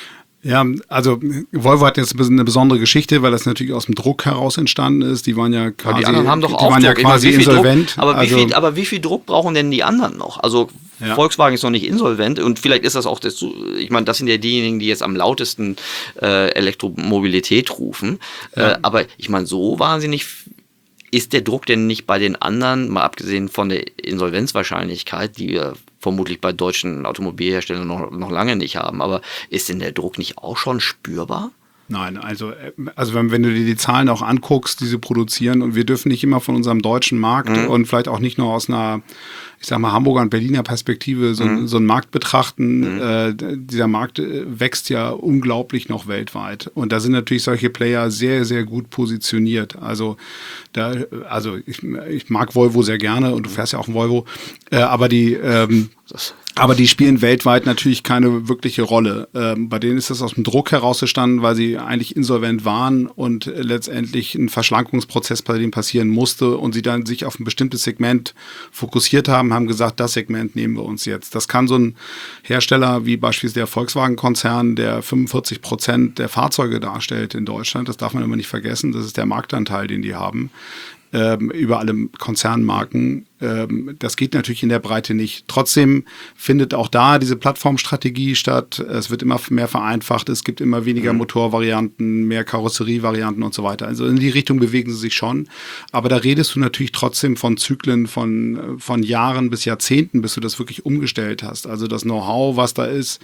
Ja, also Volvo hat jetzt eine besondere Geschichte, weil das natürlich aus dem Druck heraus entstanden ist. Die waren ja quasi, aber die anderen haben doch die auch waren ja Druck. quasi meine, insolvent. Druck, aber, also, wie viel, aber wie viel Druck brauchen denn die anderen noch? Also ja. Volkswagen ist noch nicht insolvent und vielleicht ist das auch, das, ich meine, das sind ja diejenigen, die jetzt am lautesten äh, Elektromobilität rufen. Ja. Äh, aber ich meine, so wahnsinnig ist der Druck denn nicht bei den anderen, mal abgesehen von der Insolvenzwahrscheinlichkeit, die wir vermutlich bei deutschen Automobilherstellern noch, noch lange nicht haben. Aber ist denn der Druck nicht auch schon spürbar? Nein, also, also wenn, wenn du dir die Zahlen auch anguckst, die sie produzieren, und wir dürfen nicht immer von unserem deutschen Markt mhm. und vielleicht auch nicht nur aus einer, ich sag mal, Hamburger und Berliner Perspektive so, mhm. so einen Markt betrachten. Mhm. Äh, dieser Markt wächst ja unglaublich noch weltweit. Und da sind natürlich solche Player sehr, sehr gut positioniert. Also, da, also ich, ich mag Volvo sehr gerne und du fährst ja auch ein Volvo, äh, aber die ähm, Aber die spielen weltweit natürlich keine wirkliche Rolle. Ähm, bei denen ist das aus dem Druck herausgestanden, weil sie eigentlich insolvent waren und äh, letztendlich ein Verschlankungsprozess bei denen passieren musste und sie dann sich auf ein bestimmtes Segment fokussiert haben, haben gesagt, das Segment nehmen wir uns jetzt. Das kann so ein Hersteller wie beispielsweise der Volkswagen-Konzern, der fünfundvierzig Prozent der Fahrzeuge darstellt in Deutschland, das darf man immer nicht vergessen, das ist der Marktanteil, den die haben. Ähm, über alle Konzernmarken. Ähm, das geht natürlich in der Breite nicht. Trotzdem findet auch da diese Plattformstrategie statt. Es wird immer mehr vereinfacht. Es gibt immer weniger mhm. Motorvarianten, mehr Karosserievarianten und so weiter. Also in die Richtung bewegen sie sich schon. Aber da redest du natürlich trotzdem von Zyklen von, von Jahren bis Jahrzehnten, bis du das wirklich umgestellt hast. Also das Know-how, was da ist,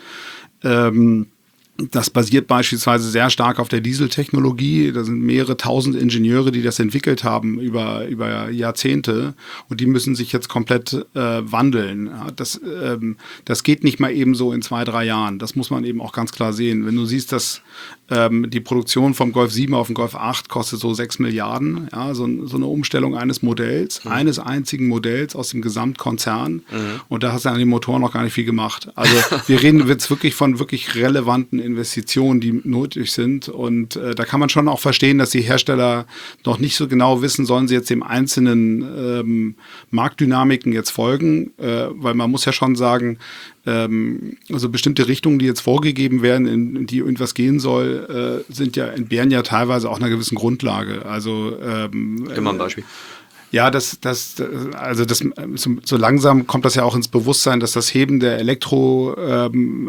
ähm, das basiert beispielsweise sehr stark auf der Dieseltechnologie. Da sind mehrere tausend Ingenieure, die das entwickelt haben über, über Jahrzehnte. Und die müssen sich jetzt komplett äh, wandeln. Ja, das, ähm, das geht nicht mal eben so in zwei, drei Jahren. Das muss man eben auch ganz klar sehen. Wenn du siehst, dass ähm, die Produktion vom Golf sieben auf den Golf acht kostet so sechs Milliarden. Ja, so, so eine Umstellung eines Modells, mhm. eines einzigen Modells aus dem Gesamtkonzern. Mhm. Und da hast du an den Motoren noch gar nicht viel gemacht. Also wir reden jetzt wirklich von wirklich relevanten Investitionen, die nötig sind. Und äh, da kann man schon auch verstehen, dass die Hersteller noch nicht so genau wissen, sollen sie jetzt dem einzelnen ähm, Marktdynamiken jetzt folgen, äh, weil man muss ja schon sagen, ähm, also bestimmte Richtungen, die jetzt vorgegeben werden, in, in die irgendwas gehen soll, äh, sind ja, entbehren ja teilweise auch einer gewissen Grundlage. Also ähm, immer ein Beispiel. Ja, das, das, also das, so, so langsam kommt das ja auch ins Bewusstsein, dass das Heben der Elektro, ähm,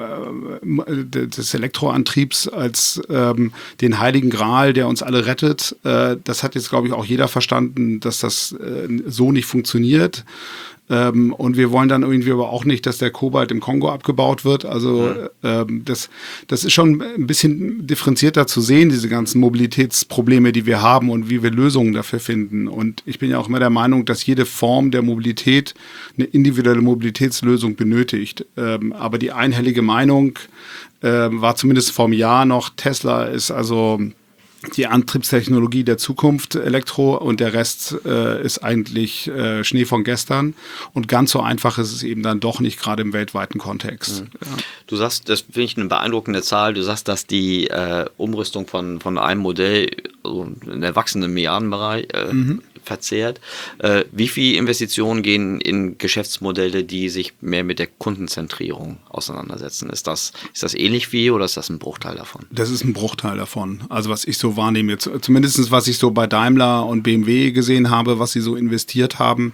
des Elektroantriebs als ähm, den heiligen Gral, der uns alle rettet, äh, das hat jetzt, glaube ich, auch jeder verstanden, dass das äh, so nicht funktioniert. Ähm, und wir wollen dann irgendwie aber auch nicht, dass der Kobalt im Kongo abgebaut wird. Also ja. ähm, das, das ist schon ein bisschen differenzierter zu sehen, diese ganzen Mobilitätsprobleme, die wir haben und wie wir Lösungen dafür finden. Und ich bin ja auch immer der Meinung, dass jede Form der Mobilität eine individuelle Mobilitätslösung benötigt. Ähm, aber die einhellige Meinung äh, war zumindest vor einem Jahr noch, Tesla ist also die Antriebstechnologie der Zukunft, Elektro, und der Rest äh, ist eigentlich äh, Schnee von gestern. Und ganz so einfach ist es eben dann doch nicht, gerade im weltweiten Kontext. Mhm. Ja. Du sagst, das finde ich eine beeindruckende Zahl, du sagst, dass die äh, Umrüstung von, von einem Modell, also in der wachsenden Milliardenbereich, äh, mhm. verzehrt. Äh, wie viele Investitionen gehen in Geschäftsmodelle, die sich mehr mit der Kundenzentrierung auseinandersetzen? Ist das, ist das ähnlich viel oder ist das ein Bruchteil davon? Das ist ein Bruchteil davon. Also was ich so wahrnehme, jetzt, zumindest was ich so bei Daimler und B M W gesehen habe, was sie so investiert haben.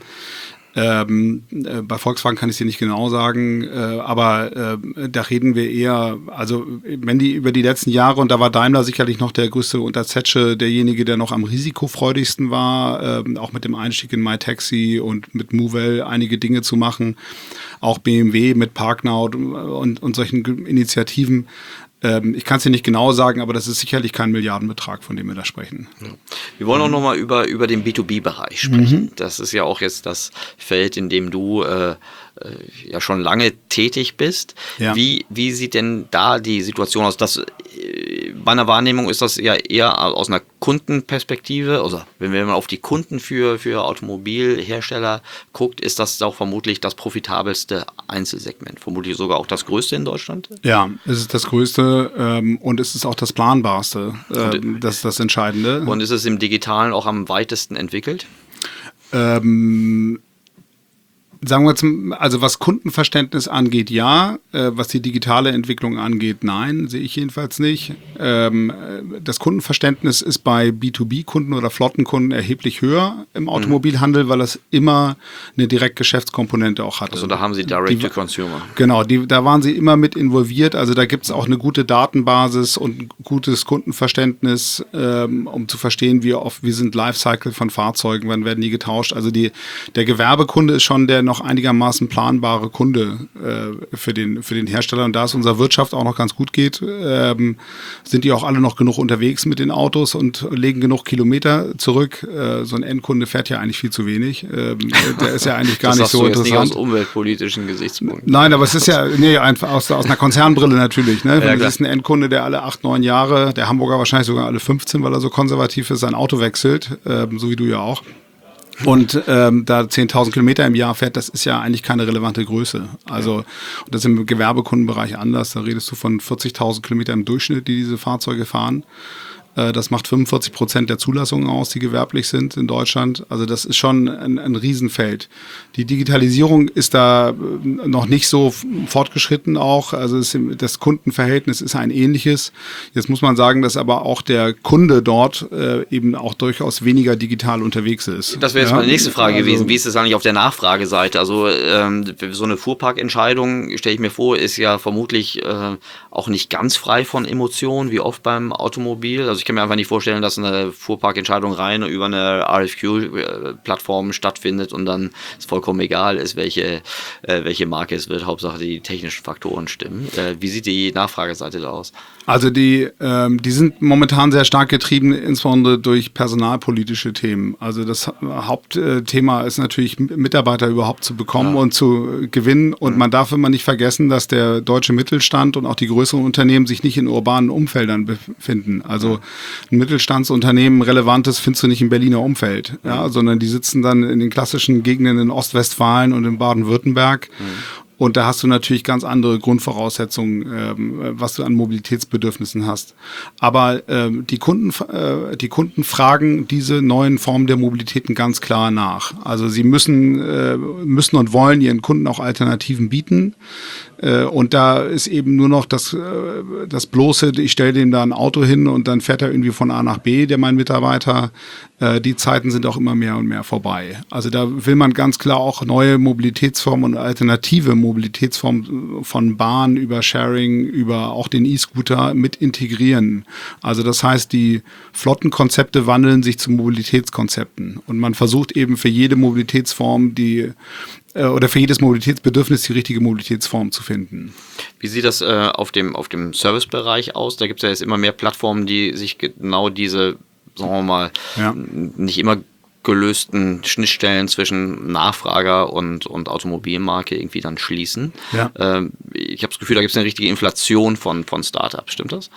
Ähm, äh, bei Volkswagen kann ich es dir nicht genau sagen, äh, aber äh, da reden wir eher, also wenn die über die letzten Jahre, und da war Daimler sicherlich noch der größte unter Zetsche, derjenige, der noch am risikofreudigsten war, äh, auch mit dem Einstieg in MyTaxi und mit Movell einige Dinge zu machen, auch B M W mit ParkNow und, und solchen Initiativen. Ich kann es dir nicht genau sagen, aber das ist sicherlich kein Milliardenbetrag, von dem wir da sprechen. Ja. Wir wollen auch noch mal über, über den B zwei B-Bereich sprechen. Mhm. Das ist ja auch jetzt das Feld, in dem du äh, ja schon lange tätig bist. Ja. Wie, wie sieht denn da die Situation aus? Das, meiner Wahrnehmung ist das ja eher aus einer Kundenperspektive. Also wenn man auf die Kunden für, für Automobilhersteller guckt, ist das auch vermutlich das profitabelste Einzelsegment. Vermutlich sogar auch das größte in Deutschland. Ja, es ist das größte ähm, und es ist auch das planbarste. Ähm, das ist das Entscheidende. Und ist es im Digitalen auch am weitesten entwickelt? Ähm... Sagen wir zum, also was Kundenverständnis angeht, ja. Äh, was die digitale Entwicklung angeht, nein, sehe ich jedenfalls nicht. Ähm, das Kundenverständnis ist bei B zwei B-Kunden oder Flottenkunden erheblich höher im Automobilhandel, weil das immer eine Direktgeschäftskomponente auch hatte. Also da haben Sie Direct-to-Consumer. Genau, die, da waren sie immer mit involviert. Also da gibt es auch eine gute Datenbasis und ein gutes Kundenverständnis, ähm, um zu verstehen, wie oft, wie sind Lifecycle von Fahrzeugen, wann werden die getauscht. Also die, der Gewerbekunde ist schon der noch einigermaßen planbare Kunde äh, für den, für den Hersteller. Und da es unserer Wirtschaft auch noch ganz gut geht, ähm, sind die auch alle noch genug unterwegs mit den Autos und legen genug Kilometer zurück. Äh, so ein Endkunde fährt ja eigentlich viel zu wenig. Ähm, der ist ja eigentlich gar das nicht so jetzt interessant. Nicht aus umweltpolitischen Gesichtspunkten. Nein, aber es ist ja nee, einfach aus, aus einer Konzernbrille natürlich. Ne? Ja, das ist ein Endkunde, der alle acht, neun Jahre, der Hamburger wahrscheinlich sogar alle fünfzehn, weil er so konservativ ist, sein Auto wechselt, ähm, so wie du ja auch. Und ähm, da zehntausend Kilometer im Jahr fährt, das ist ja eigentlich keine relevante Größe. Also und das ist im Gewerbekundenbereich anders. Da redest du von vierzigtausend Kilometer im Durchschnitt, die diese Fahrzeuge fahren. Das macht fünfundvierzig Prozent der Zulassungen aus, die gewerblich sind in Deutschland. Also das ist schon ein, ein Riesenfeld. Die Digitalisierung ist da noch nicht so fortgeschritten auch. Also es, das Kundenverhältnis ist ein ähnliches. Jetzt muss man sagen, dass aber auch der Kunde dort äh, eben auch durchaus weniger digital unterwegs ist. Das wäre jetzt ja? meine nächste Frage also, gewesen. Wie ist es eigentlich auf der Nachfrageseite? Also ähm, so eine Fuhrparkentscheidung, stelle ich mir vor, ist ja vermutlich äh, auch nicht ganz frei von Emotionen, wie oft beim Automobil. Also ich kann mir einfach nicht vorstellen, dass eine Fuhrparkentscheidung rein über eine R F Q-Plattform stattfindet und dann es vollkommen egal ist, welche, äh, welche Marke es wird. Hauptsache die technischen Faktoren stimmen. Äh, wie sieht die Nachfrageseite da aus? Also die, ähm, die sind momentan sehr stark getrieben, insbesondere durch personalpolitische Themen. Also das Hauptthema ist natürlich, Mitarbeiter überhaupt zu bekommen ja. und zu gewinnen. Und mhm. man darf immer nicht vergessen, dass der deutsche Mittelstand und auch die größeren Unternehmen sich nicht in urbanen Umfeldern befinden. Also ein Mittelstandsunternehmen, relevantes, findest du nicht im Berliner Umfeld, mhm. ja, sondern die sitzen dann in den klassischen Gegenden in Ostwestfalen und in Baden-Württemberg. Mhm. Und da hast du natürlich ganz andere Grundvoraussetzungen, ähm, was du an Mobilitätsbedürfnissen hast. Aber ähm, die Kunden, äh, die Kunden fragen diese neuen Formen der Mobilitäten ganz klar nach. Also sie müssen, äh, müssen und wollen ihren Kunden auch Alternativen bieten. Äh, und da ist eben nur noch das, äh, das bloße, ich stelle dem da ein Auto hin und dann fährt er irgendwie von A nach B, der mein Mitarbeiter. Äh, die Zeiten sind auch immer mehr und mehr vorbei. Also da will man ganz klar auch neue Mobilitätsformen und alternative Mobilitätsformen von Bahn über Sharing, über auch den E-Scooter mit integrieren. Also das heißt, die Flottenkonzepte wandeln sich zu Mobilitätskonzepten. Und man versucht eben für jede Mobilitätsform die oder für jedes Mobilitätsbedürfnis die richtige Mobilitätsform zu finden. Wie sieht das äh, auf dem, auf dem Servicebereich aus? Da gibt es ja jetzt immer mehr Plattformen, die sich genau diese, sagen wir mal, ja. nicht immer gelösten Schnittstellen zwischen Nachfrager und, und Automobilmarke irgendwie dann schließen. Ja. Ähm, ich habe das Gefühl, da gibt es eine richtige Inflation von, von Startups. Stimmt das?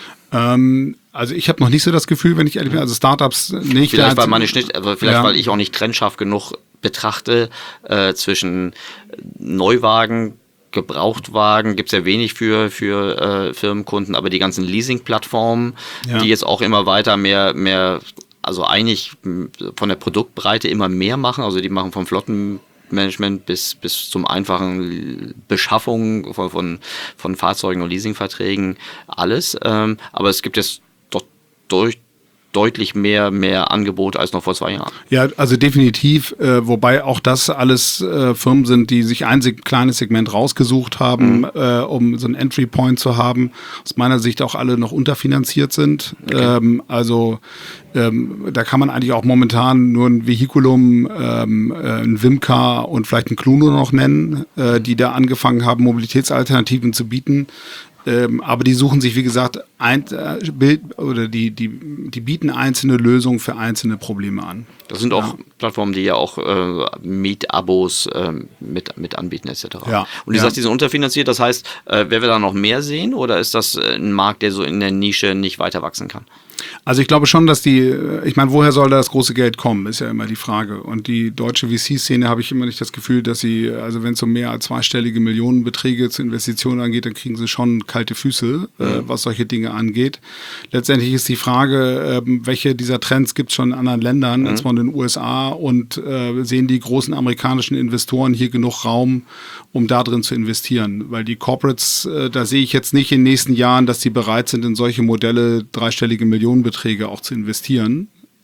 Ähm, also ich habe noch nicht so das Gefühl, wenn ich ehrlich bin, also Startups nicht. Vielleicht, weil, meine Schnitt, aber vielleicht ja. weil ich auch nicht trennscharf genug betrachte äh, zwischen Neuwagen, Gebrauchtwagen, gibt es ja wenig für, für äh, Firmenkunden, aber die ganzen Leasing-Plattformen, ja. die jetzt auch immer weiter mehr, mehr, also eigentlich von der Produktbreite immer mehr machen, also die machen vom Flottenmanagement bis, bis zum einfachen Beschaffung von, von, von Fahrzeugen und Leasingverträgen alles, ähm, aber es gibt jetzt doch durch deutlich mehr, mehr Angebot als noch vor zwei Jahren. Ja, also definitiv, äh, wobei auch das alles äh, Firmen sind, die sich ein seg- kleines Segment rausgesucht haben, mhm. äh, um so einen Entry Point zu haben. Aus meiner Sicht auch alle noch unterfinanziert sind. Okay. Ähm, also ähm, da kann man eigentlich auch momentan nur ein Vehiculum, ähm, äh, ein Wimca und vielleicht ein Cluno noch nennen, äh, die da angefangen haben, Mobilitätsalternativen zu bieten. Ähm, aber die suchen sich, wie gesagt, ein, äh, Bild oder die, die, die bieten einzelne Lösungen für einzelne Probleme an. Das sind auch ja. Plattformen, die ja auch äh, Mietabos äh, mit, mit anbieten et cetera. Ja. Und du ja. sagst, die sind unterfinanziert, das heißt, äh, werden wir da noch mehr sehen oder ist das ein Markt, der so in der Nische nicht weiter wachsen kann? Also ich glaube schon, dass die, ich meine, woher soll da das große Geld kommen, ist ja immer die Frage. Und die deutsche V C-Szene habe ich immer nicht das Gefühl, dass sie, also wenn es um mehr als zweistellige Millionenbeträge zu Investitionen angeht, dann kriegen sie schon kalte Füße, mhm. äh, was solche Dinge angeht. Letztendlich ist die Frage, äh, welche dieser Trends gibt es schon in anderen Ländern, mhm. insbesondere in den U S A, und äh, sehen die großen amerikanischen Investoren hier genug Raum, um da drin zu investieren. Weil die Corporates, äh, da sehe ich jetzt nicht in den nächsten Jahren, dass die bereit sind, in solche Modelle dreistellige Millionenbeträge auch zu investieren.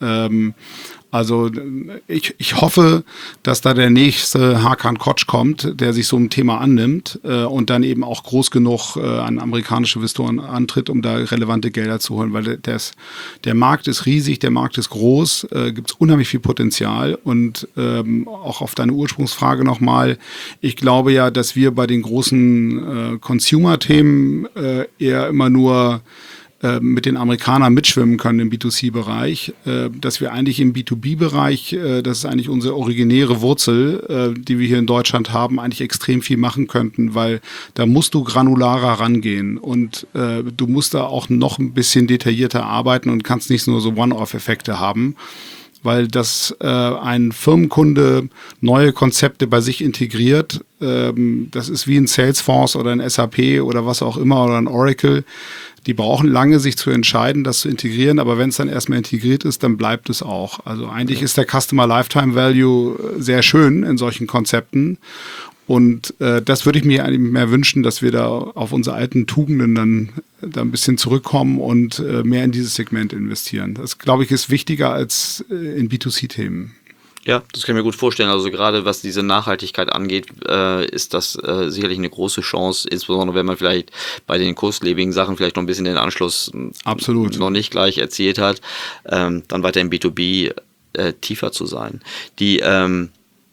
Ähm, Also ich, ich hoffe, dass da der nächste Hakan Koç kommt, der sich so einem Thema annimmt äh, und dann eben auch groß genug äh, an amerikanische Investoren antritt, um da relevante Gelder zu holen, weil der, ist, der Markt ist riesig, der Markt ist groß, äh, gibt es unheimlich viel Potenzial und ähm, auch auf deine Ursprungsfrage nochmal, ich glaube ja, dass wir bei den großen äh, Consumer-Themen äh, eher immer nur mit den Amerikanern mitschwimmen können im B zwei C-Bereich, dass wir eigentlich im B zwei B-Bereich, das ist eigentlich unsere originäre Wurzel, die wir hier in Deutschland haben, eigentlich extrem viel machen könnten, weil da musst du granularer rangehen und du musst da auch noch ein bisschen detaillierter arbeiten und kannst nicht nur so One-Off-Effekte haben, weil das äh, ein Firmenkunde neue Konzepte bei sich integriert. Ähm, das ist wie ein Salesforce oder ein S A P oder was auch immer oder ein Oracle. Die brauchen lange, sich zu entscheiden, das zu integrieren, aber wenn es dann erstmal integriert ist, dann bleibt es auch. Also eigentlich ja. ist der Customer Lifetime Value sehr schön in solchen Konzepten. Und äh, das würde ich mir eigentlich mehr wünschen, dass wir da auf unsere alten Tugenden dann da ein bisschen zurückkommen und äh, mehr in dieses Segment investieren. Das, glaube ich, ist wichtiger als äh, in B zwei C-Themen. Ja, das kann ich mir gut vorstellen. Also gerade was diese Nachhaltigkeit angeht, äh, ist das äh, sicherlich eine große Chance, insbesondere wenn man vielleicht bei den kurzlebigen Sachen vielleicht noch ein bisschen den Anschluss Absolut. noch nicht gleich erzielt hat, ähm, dann weiter im B zwei B äh, tiefer zu sein. Die ähm,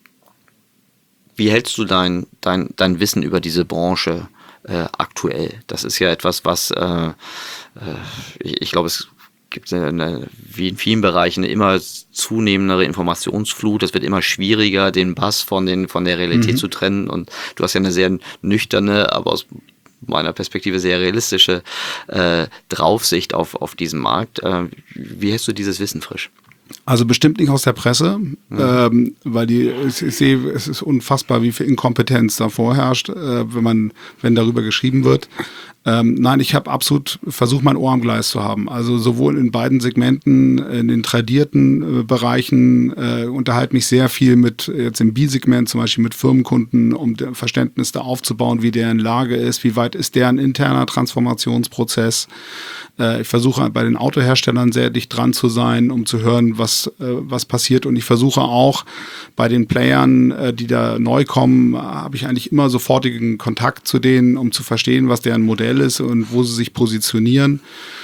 Wie hältst du dein, dein, dein Wissen über diese Branche äh, aktuell? Das ist ja etwas, was äh, äh, ich, ich glaube, es gibt eine, eine, wie in vielen Bereichen eine immer zunehmendere Informationsflut. Es wird immer schwieriger, den Bass von, den, von der Realität mhm. zu trennen. Und du hast ja eine sehr nüchterne, aber aus meiner Perspektive sehr realistische äh, Draufsicht auf, auf diesen Markt. Äh, wie hältst du dieses Wissen frisch? Also bestimmt nicht aus der Presse, mhm. ähm, weil die, ich, ich sehe, es ist unfassbar, wie viel Inkompetenz da vorherrscht, äh, wenn man, wenn darüber geschrieben wird. Ähm, nein, ich habe absolut versucht, mein Ohr am Gleis zu haben. Also sowohl in beiden Segmenten, in den tradierten äh, Bereichen, äh, unterhalte mich sehr viel mit, jetzt im B-Segment zum Beispiel mit Firmenkunden, um Verständnis da aufzubauen, wie deren Lage ist, wie weit ist deren interner Transformationsprozess. Äh, ich versuche bei den Autoherstellern sehr dicht dran zu sein, um zu hören, was, äh, was passiert. Und ich versuche auch bei den Playern, äh, die da neu kommen, habe ich eigentlich immer sofortigen Kontakt zu denen, um zu verstehen, was deren Modell ist und wo sie sich positionieren.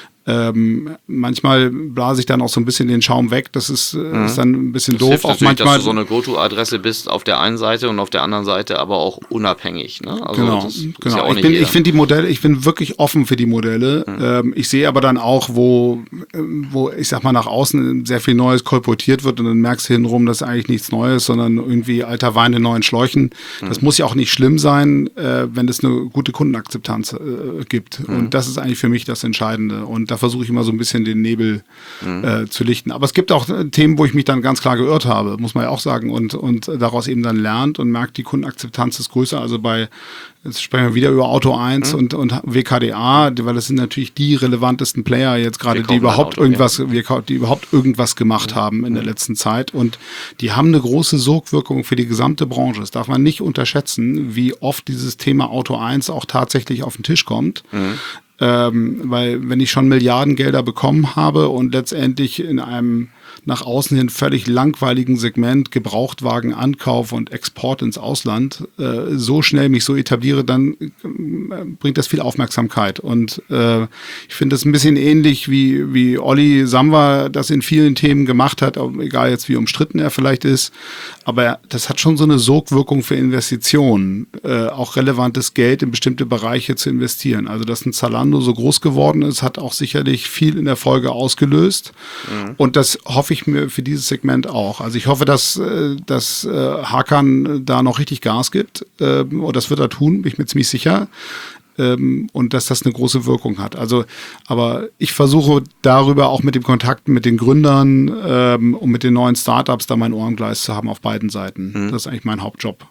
Ähm, manchmal blase ich dann auch so ein bisschen den Schaum weg. Das ist, mhm. ist dann ein bisschen das doof. Auch manchmal, dass du so eine Go-To-Adresse bist auf der einen Seite und auf der anderen Seite aber auch unabhängig. Ne? Also genau, das ist genau. Ja auch ich nicht bin, jeder. ich finde die Modelle, ich bin wirklich offen für die Modelle. Mhm. Ähm, ich sehe aber dann auch, wo, wo ich sag mal nach außen sehr viel Neues kolportiert wird und dann merkst du hintenrum, das ist eigentlich nichts Neues, sondern irgendwie alter Wein in neuen Schläuchen. Mhm. Das muss ja auch nicht schlimm sein, äh, wenn es eine gute Kundenakzeptanz äh, gibt. Mhm. Und das ist eigentlich für mich das Entscheidende. Und da versuche ich immer so ein bisschen den Nebel mhm. äh, zu lichten. Aber es gibt auch äh, Themen, wo ich mich dann ganz klar geirrt habe, muss man ja auch sagen. Und, und daraus eben dann lernt und merkt, die Kundenakzeptanz ist größer. Also bei, jetzt sprechen wir wieder über Auto eins mhm. und, und W K D A, weil das sind natürlich die relevantesten Player jetzt gerade, die überhaupt Auto, irgendwas, ja. wir, die überhaupt irgendwas gemacht mhm. haben in mhm. der letzten Zeit. Und die haben eine große Sogwirkung für die gesamte Branche. Das darf man nicht unterschätzen, wie oft dieses Thema Auto eins auch tatsächlich auf den Tisch kommt. Mhm. Ähm, weil wenn ich schon Milliardengelder bekommen habe und letztendlich in einem nach außen hin völlig langweiligen Segment Gebrauchtwagen Ankauf und Export ins Ausland äh, so schnell mich so etabliere, dann äh, bringt das viel Aufmerksamkeit. Und äh, ich finde das ein bisschen ähnlich wie, wie Olli Samwer das in vielen Themen gemacht hat, egal jetzt wie umstritten er vielleicht ist. Aber das hat schon so eine Sogwirkung für Investitionen, äh, auch relevantes Geld in bestimmte Bereiche zu investieren. Also dass ein Zalando so groß geworden ist, hat auch sicherlich viel in der Folge ausgelöst. Mhm. Und das hoffe ich mir für dieses Segment auch. Also ich hoffe, dass, dass Hakan da noch richtig Gas gibt. Und das wird er tun, bin ich mir ziemlich sicher. Und dass das eine große Wirkung hat. Also, aber ich versuche darüber auch mit dem Kontakt mit den Gründern und mit den neuen Startups da mein Ohr am Gleis zu haben auf beiden Seiten. Mhm. Das ist eigentlich mein Hauptjob.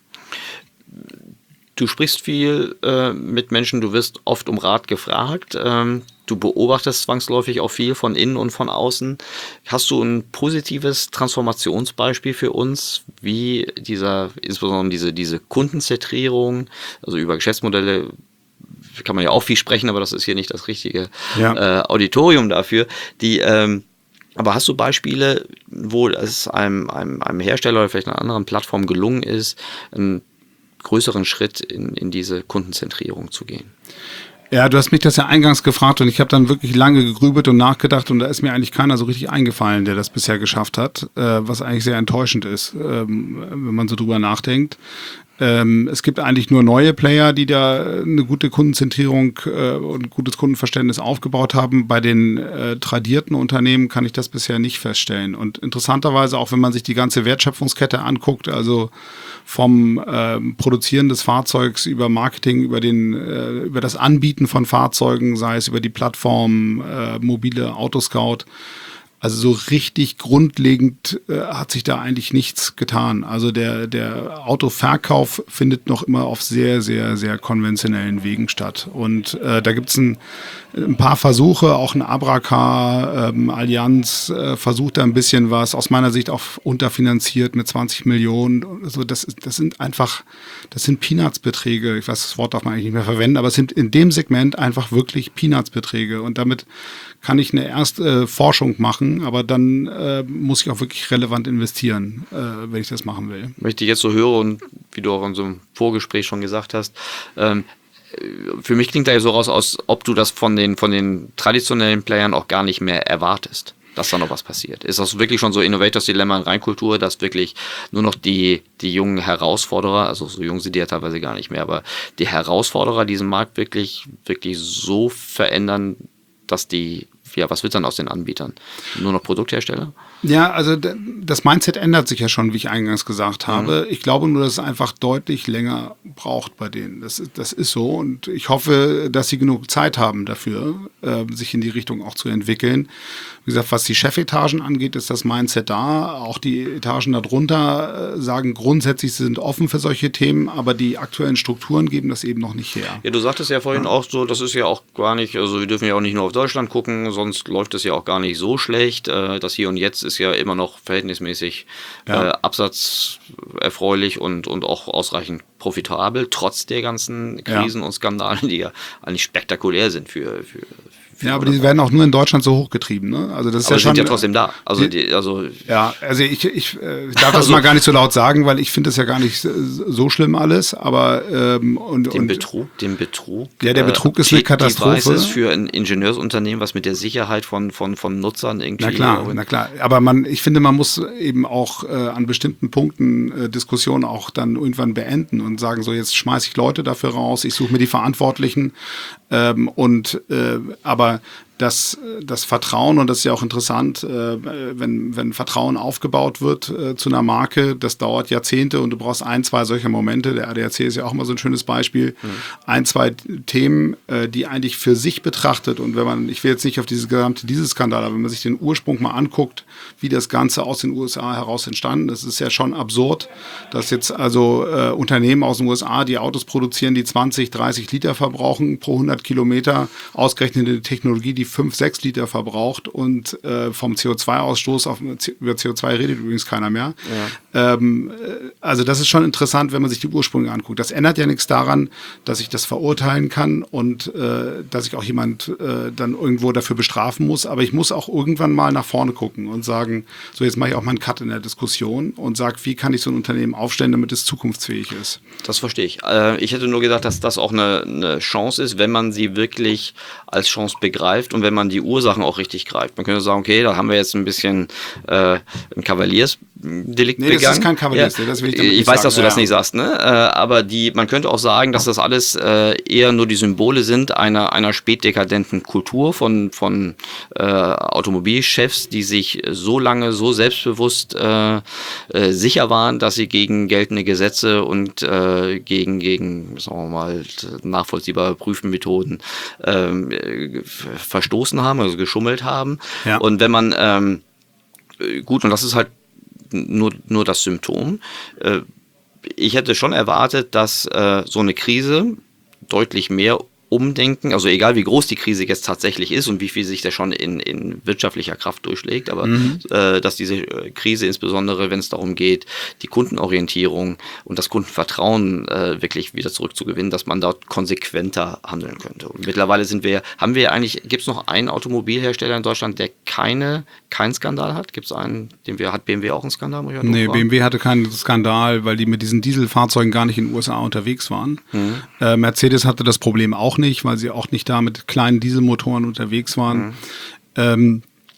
Du sprichst viel äh, mit Menschen, du wirst oft um Rat gefragt. Ähm, du beobachtest zwangsläufig auch viel von innen und von außen. Hast du ein positives Transformationsbeispiel für uns, wie dieser, insbesondere diese, diese Kundenzentrierung, also über Geschäftsmodelle kann man ja auch viel sprechen, aber das ist hier nicht das richtige ja. äh, Auditorium dafür, die ähm, Aber hast du Beispiele, wo es einem, einem, einem Hersteller oder vielleicht einer anderen Plattform gelungen ist, einen größeren Schritt in, in diese Kundenzentrierung zu gehen? Ja, du hast mich das ja eingangs gefragt und ich habe dann wirklich lange gegrübelt und nachgedacht und da ist mir eigentlich keiner so richtig eingefallen, der das bisher geschafft hat, äh, was eigentlich sehr enttäuschend ist, ähm, wenn man so drüber nachdenkt. Ähm, es gibt eigentlich nur neue Player, die da eine gute Kundenzentrierung äh, und gutes Kundenverständnis aufgebaut haben. Bei den äh, tradierten Unternehmen kann ich das bisher nicht feststellen. Und interessanterweise, auch wenn man sich die ganze Wertschöpfungskette anguckt, also vom äh, Produzieren des Fahrzeugs über Marketing, über den, äh, über das Anbieten von Fahrzeugen, sei es über die Plattform, äh, mobile Autoscout. Also so richtig grundlegend äh, hat sich da eigentlich nichts getan. Also der, der Autoverkauf findet noch immer auf sehr, sehr, sehr konventionellen Wegen statt. Und äh, da gibt es ein, ein paar Versuche, auch ein Abracar, ähm, Allianz äh, versucht da ein bisschen was, aus meiner Sicht auch unterfinanziert mit zwanzig Millionen. Also das, das sind einfach, das sind Peanuts-Beträge. Ich weiß, das Wort darf man eigentlich nicht mehr verwenden, aber es sind in dem Segment einfach wirklich Peanuts-Beträge. Und damit kann ich eine erste äh, Forschung machen, aber dann äh, muss ich auch wirklich relevant investieren, äh, wenn ich das machen will. Wenn ich dich jetzt so höre und wie du auch in so einem Vorgespräch schon gesagt hast, ähm, für mich klingt da ja so raus, als ob du das von den, von den traditionellen Playern auch gar nicht mehr erwartest, dass da noch was passiert. Ist das wirklich schon so Innovators Dilemma in Reinkultur, dass wirklich nur noch die, die jungen Herausforderer, also so jung sind die ja teilweise gar nicht mehr, aber die Herausforderer diesen Markt wirklich, wirklich so verändern, dass die, ja, was wird dann aus den Anbietern? Nur noch Produkthersteller? Ja, also das Mindset ändert sich ja schon, wie ich eingangs gesagt habe. Mhm. Ich glaube nur, dass es einfach deutlich länger braucht bei denen. Das, das ist so und ich hoffe, dass sie genug Zeit haben dafür, äh, sich in die Richtung auch zu entwickeln. Wie gesagt, was die Chefetagen angeht, ist das Mindset da. Auch die Etagen darunter äh, sagen grundsätzlich, sie sind offen für solche Themen, aber die aktuellen Strukturen geben das eben noch nicht her. Ja, du sagtest ja vorhin ja. auch so, das ist ja auch gar nicht, also wir dürfen ja auch nicht nur auf Deutschland gucken, sonst läuft es ja auch gar nicht so schlecht. Äh, das Hier und Jetzt ist ja immer noch verhältnismäßig ja. äh, absatzerfreulich und, und auch ausreichend profitabel, trotz der ganzen Krisen ja. und Skandalen, die ja eigentlich spektakulär sind für, für Ja, aber die werden auch nur in Deutschland so hochgetrieben, ne? Also das ist aber ja schon. Sind ja trotzdem da. Also, die, also ja, also ich, ich, äh, ich darf das also, mal gar nicht so laut sagen, weil ich finde das ja gar nicht so schlimm alles. Aber ähm, und den und, Betrug, den Betrug. Ja, der Betrug äh, ist eine Katastrophe. Das ist für ein Ingenieursunternehmen, was mit der Sicherheit von von von Nutzern irgendwie. Na klar, na klar. Aber man, ich finde, man muss eben auch äh, an bestimmten Punkten äh, Diskussionen auch dann irgendwann beenden und sagen, so jetzt schmeiße ich Leute dafür raus, ich suche mir die Verantwortlichen ähm, und äh, aber Das, das Vertrauen, und das ist ja auch interessant, äh, wenn, wenn Vertrauen aufgebaut wird äh, zu einer Marke, das dauert Jahrzehnte und du brauchst ein, zwei solcher Momente. Der A D A C ist ja auch immer so ein schönes Beispiel. Mhm. Ein, zwei Themen, äh, die eigentlich für sich betrachtet, und wenn man, ich will jetzt nicht auf diese gesamte dieses Skandal, aber wenn man sich den Ursprung mal anguckt, wie das Ganze aus den U S A heraus entstanden ist, ist ja schon absurd, dass jetzt also äh, Unternehmen aus den U S A, die Autos produzieren, die zwanzig, dreißig Liter verbrauchen pro hundert Kilometer, ausgerechnet eine Technologie, die fünf, sechs Liter verbraucht und äh, vom C O zwei Ausstoß auf, über C O zwei redet übrigens keiner mehr. Ja. Ähm, also das ist schon interessant, wenn man sich die Ursprünge anguckt. Das ändert ja nichts daran, dass ich das verurteilen kann und äh, dass ich auch jemand äh, dann irgendwo dafür bestrafen muss. Aber ich muss auch irgendwann mal nach vorne gucken und sagen, so jetzt mache ich auch mal einen Cut in der Diskussion und sage, wie kann ich so ein Unternehmen aufstellen, damit es zukunftsfähig ist. Das verstehe ich. Äh, ich hätte nur gedacht, dass das auch eine, eine Chance ist, wenn man sie wirklich als Chance begreift und wenn man die Ursachen auch richtig greift. Man könnte sagen, okay, da haben wir jetzt ein bisschen äh, ein Kavaliersdelikt nee, begangen. Das ist kein Kavaliersdelikt, ja, das will ich Ich nicht weiß, sagen. dass du ja. das nicht sagst, ne? Äh, aber die, man könnte auch sagen, dass das alles äh, eher nur die Symbole sind einer, einer spätdekadenten Kultur von, von äh, Automobilchefs, die sich so lange so selbstbewusst äh, äh, sicher waren, dass sie gegen geltende Gesetze und äh, gegen, gegen, sagen wir mal, nachvollziehbare Prüfmethoden äh, verstoßen haben, also geschummelt haben. Ja. Und wenn man, ähm, gut, und das ist halt nur, nur das Symptom, äh, ich hätte schon erwartet, dass äh, so eine Krise deutlich mehr umdenken, also egal wie groß die Krise jetzt tatsächlich ist und wie viel sich da schon in, in wirtschaftlicher Kraft durchschlägt, aber mhm. äh, dass diese Krise insbesondere, wenn es darum geht, die Kundenorientierung und das Kundenvertrauen äh, wirklich wieder zurückzugewinnen, dass man dort konsequenter handeln könnte. Und mittlerweile sind wir, haben wir eigentlich, gibt es noch einen Automobilhersteller in Deutschland, der keine, keinen Skandal hat? Gibt es einen, den wir, hat B M W auch einen Skandal? Nee, B M W hatte keinen Skandal, weil die mit diesen Dieselfahrzeugen gar nicht in den U S A unterwegs waren. Mhm. Äh, Mercedes hatte das Problem auch nicht, weil sie auch nicht da mit kleinen Dieselmotoren unterwegs waren. Mhm. Ähm,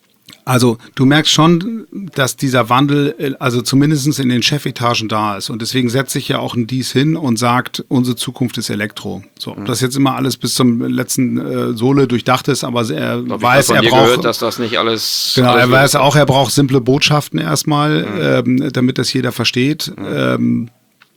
also du merkst schon, dass dieser Wandel, also zumindest in den Chefetagen da ist. Und deswegen setzt sich ja auch ein Dies hin und sagt, unsere Zukunft ist Elektro. So, ob das jetzt immer alles bis zum letzten äh, Sohle durchdacht ist, aber er Glaub weiß, ich er dir braucht... gehört, dass das nicht alles... Genau, alles er weiß auch, er braucht simple Botschaften erstmal, Mhm. ähm, damit das jeder versteht. Mhm. Ähm,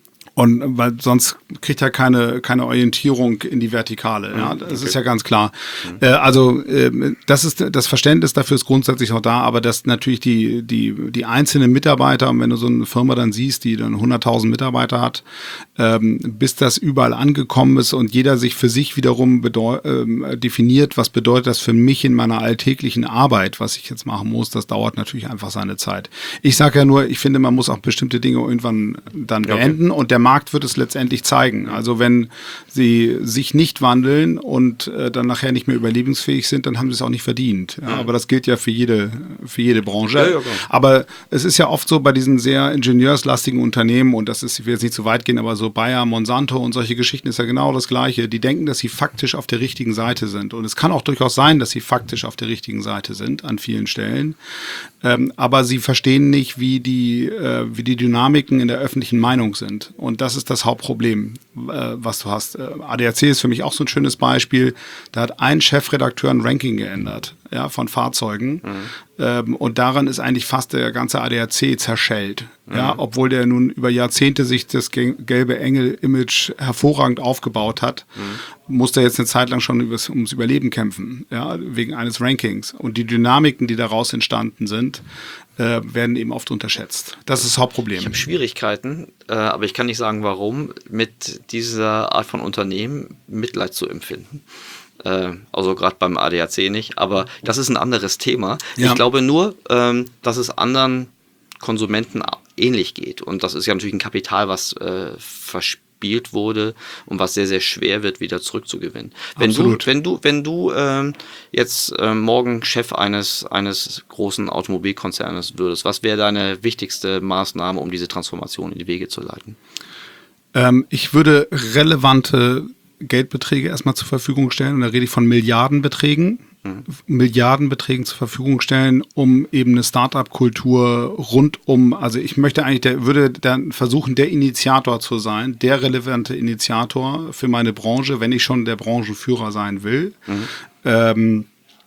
Und weil sonst kriegt er keine, keine Orientierung in die Vertikale. Ja, das okay. ist ja ganz klar. Mhm. Äh, also äh, das ist das Verständnis dafür ist grundsätzlich auch da, aber dass natürlich die, die, die einzelnen Mitarbeiter, und wenn du so eine Firma dann siehst, die dann hunderttausend Mitarbeiter hat, ähm, bis das überall angekommen ist und jeder sich für sich wiederum bedeu- äh, definiert, was bedeutet das für mich in meiner alltäglichen Arbeit, was ich jetzt machen muss, das dauert natürlich einfach seine Zeit. Ich sage ja nur, ich finde, man muss auch bestimmte Dinge irgendwann dann beenden okay. und der Markt wird es letztendlich zeigen. Also wenn sie sich nicht wandeln und äh, dann nachher nicht mehr überlebensfähig sind, dann haben sie es auch nicht verdient. Ja, aber das gilt ja für jede, für jede Branche. Ja, ja, okay. Aber es ist ja oft so bei diesen sehr ingenieurslastigen Unternehmen, und das ist, ich will jetzt nicht zu weit gehen, aber so Bayer, Monsanto und solche Geschichten ist ja genau das Gleiche. Die denken, dass sie faktisch auf der richtigen Seite sind. Und es kann auch durchaus sein, dass sie faktisch auf der richtigen Seite sind an vielen Stellen. Ähm, aber sie verstehen nicht, wie die, äh, wie die Dynamiken in der öffentlichen Meinung sind. Und das ist das Hauptproblem, äh, was du hast. Äh, A D A C ist für mich auch so ein schönes Beispiel. Da hat ein Chefredakteur ein Ranking geändert, ja, von Fahrzeugen. Mhm. Ähm, und daran ist eigentlich fast der ganze A D A C zerschellt. Mhm. Ja, obwohl der nun über Jahrzehnte sich das gelbe Engel-Image hervorragend aufgebaut hat, mhm. musste er jetzt eine Zeit lang schon übers, ums Überleben kämpfen, ja, wegen eines Rankings. Und die Dynamiken, die daraus entstanden sind, äh, werden eben oft unterschätzt. Das ist das Hauptproblem. Ich habe Schwierigkeiten, äh, aber ich kann nicht sagen, warum, mit dieser Art von Unternehmen Mitleid zu empfinden. Äh, also gerade beim A D A C nicht, aber das ist ein anderes Thema. Ja. Ich glaube nur, ähm, dass es anderen Konsumenten ähnlich geht. Und das ist ja natürlich ein Kapital, was äh, verspielt wurde und was sehr, sehr schwer wird, wieder zurückzugewinnen. Wenn Absolut. du, wenn du, wenn du ähm, jetzt äh, morgen Chef eines, eines großen Automobilkonzernes würdest, was wäre deine wichtigste Maßnahme, um diese Transformation in die Wege zu leiten? Ähm, ich würde relevante Geldbeträge erstmal zur Verfügung stellen, und da rede ich von Milliardenbeträgen, mhm. Milliardenbeträgen zur Verfügung stellen, um eben eine Start-up-Kultur rund um, also ich möchte eigentlich, der würde dann versuchen, der Initiator zu sein, der relevante Initiator für meine Branche, wenn ich schon der Branchenführer sein will. Mhm. Ähm,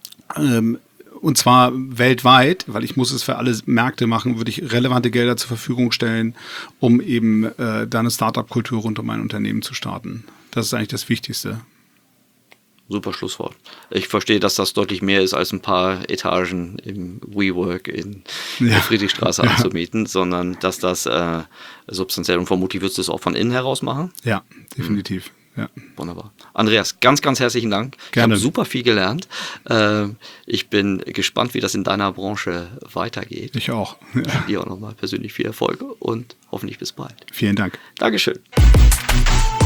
ähm, Und zwar weltweit, weil ich muss es für alle Märkte machen, würde ich relevante Gelder zur Verfügung stellen, um eben äh, da eine Start-up-Kultur rund um mein Unternehmen zu starten. Das ist eigentlich das Wichtigste. Super Schlusswort. Ich verstehe, dass das deutlich mehr ist, als ein paar Etagen im WeWork in ja. der Friedrichstraße ja. anzumieten, sondern dass das äh, substanziell, und vermutlich würdest du es auch von innen heraus machen? Ja, definitiv. Mhm. Ja. Wunderbar. Andreas, ganz, ganz herzlichen Dank. Gerne. Ich habe super viel gelernt. Äh, ich bin gespannt, wie das in deiner Branche weitergeht. Ich auch. Ja. Dir auch nochmal persönlich viel Erfolg und hoffentlich bis bald. Vielen Dank. Dankeschön.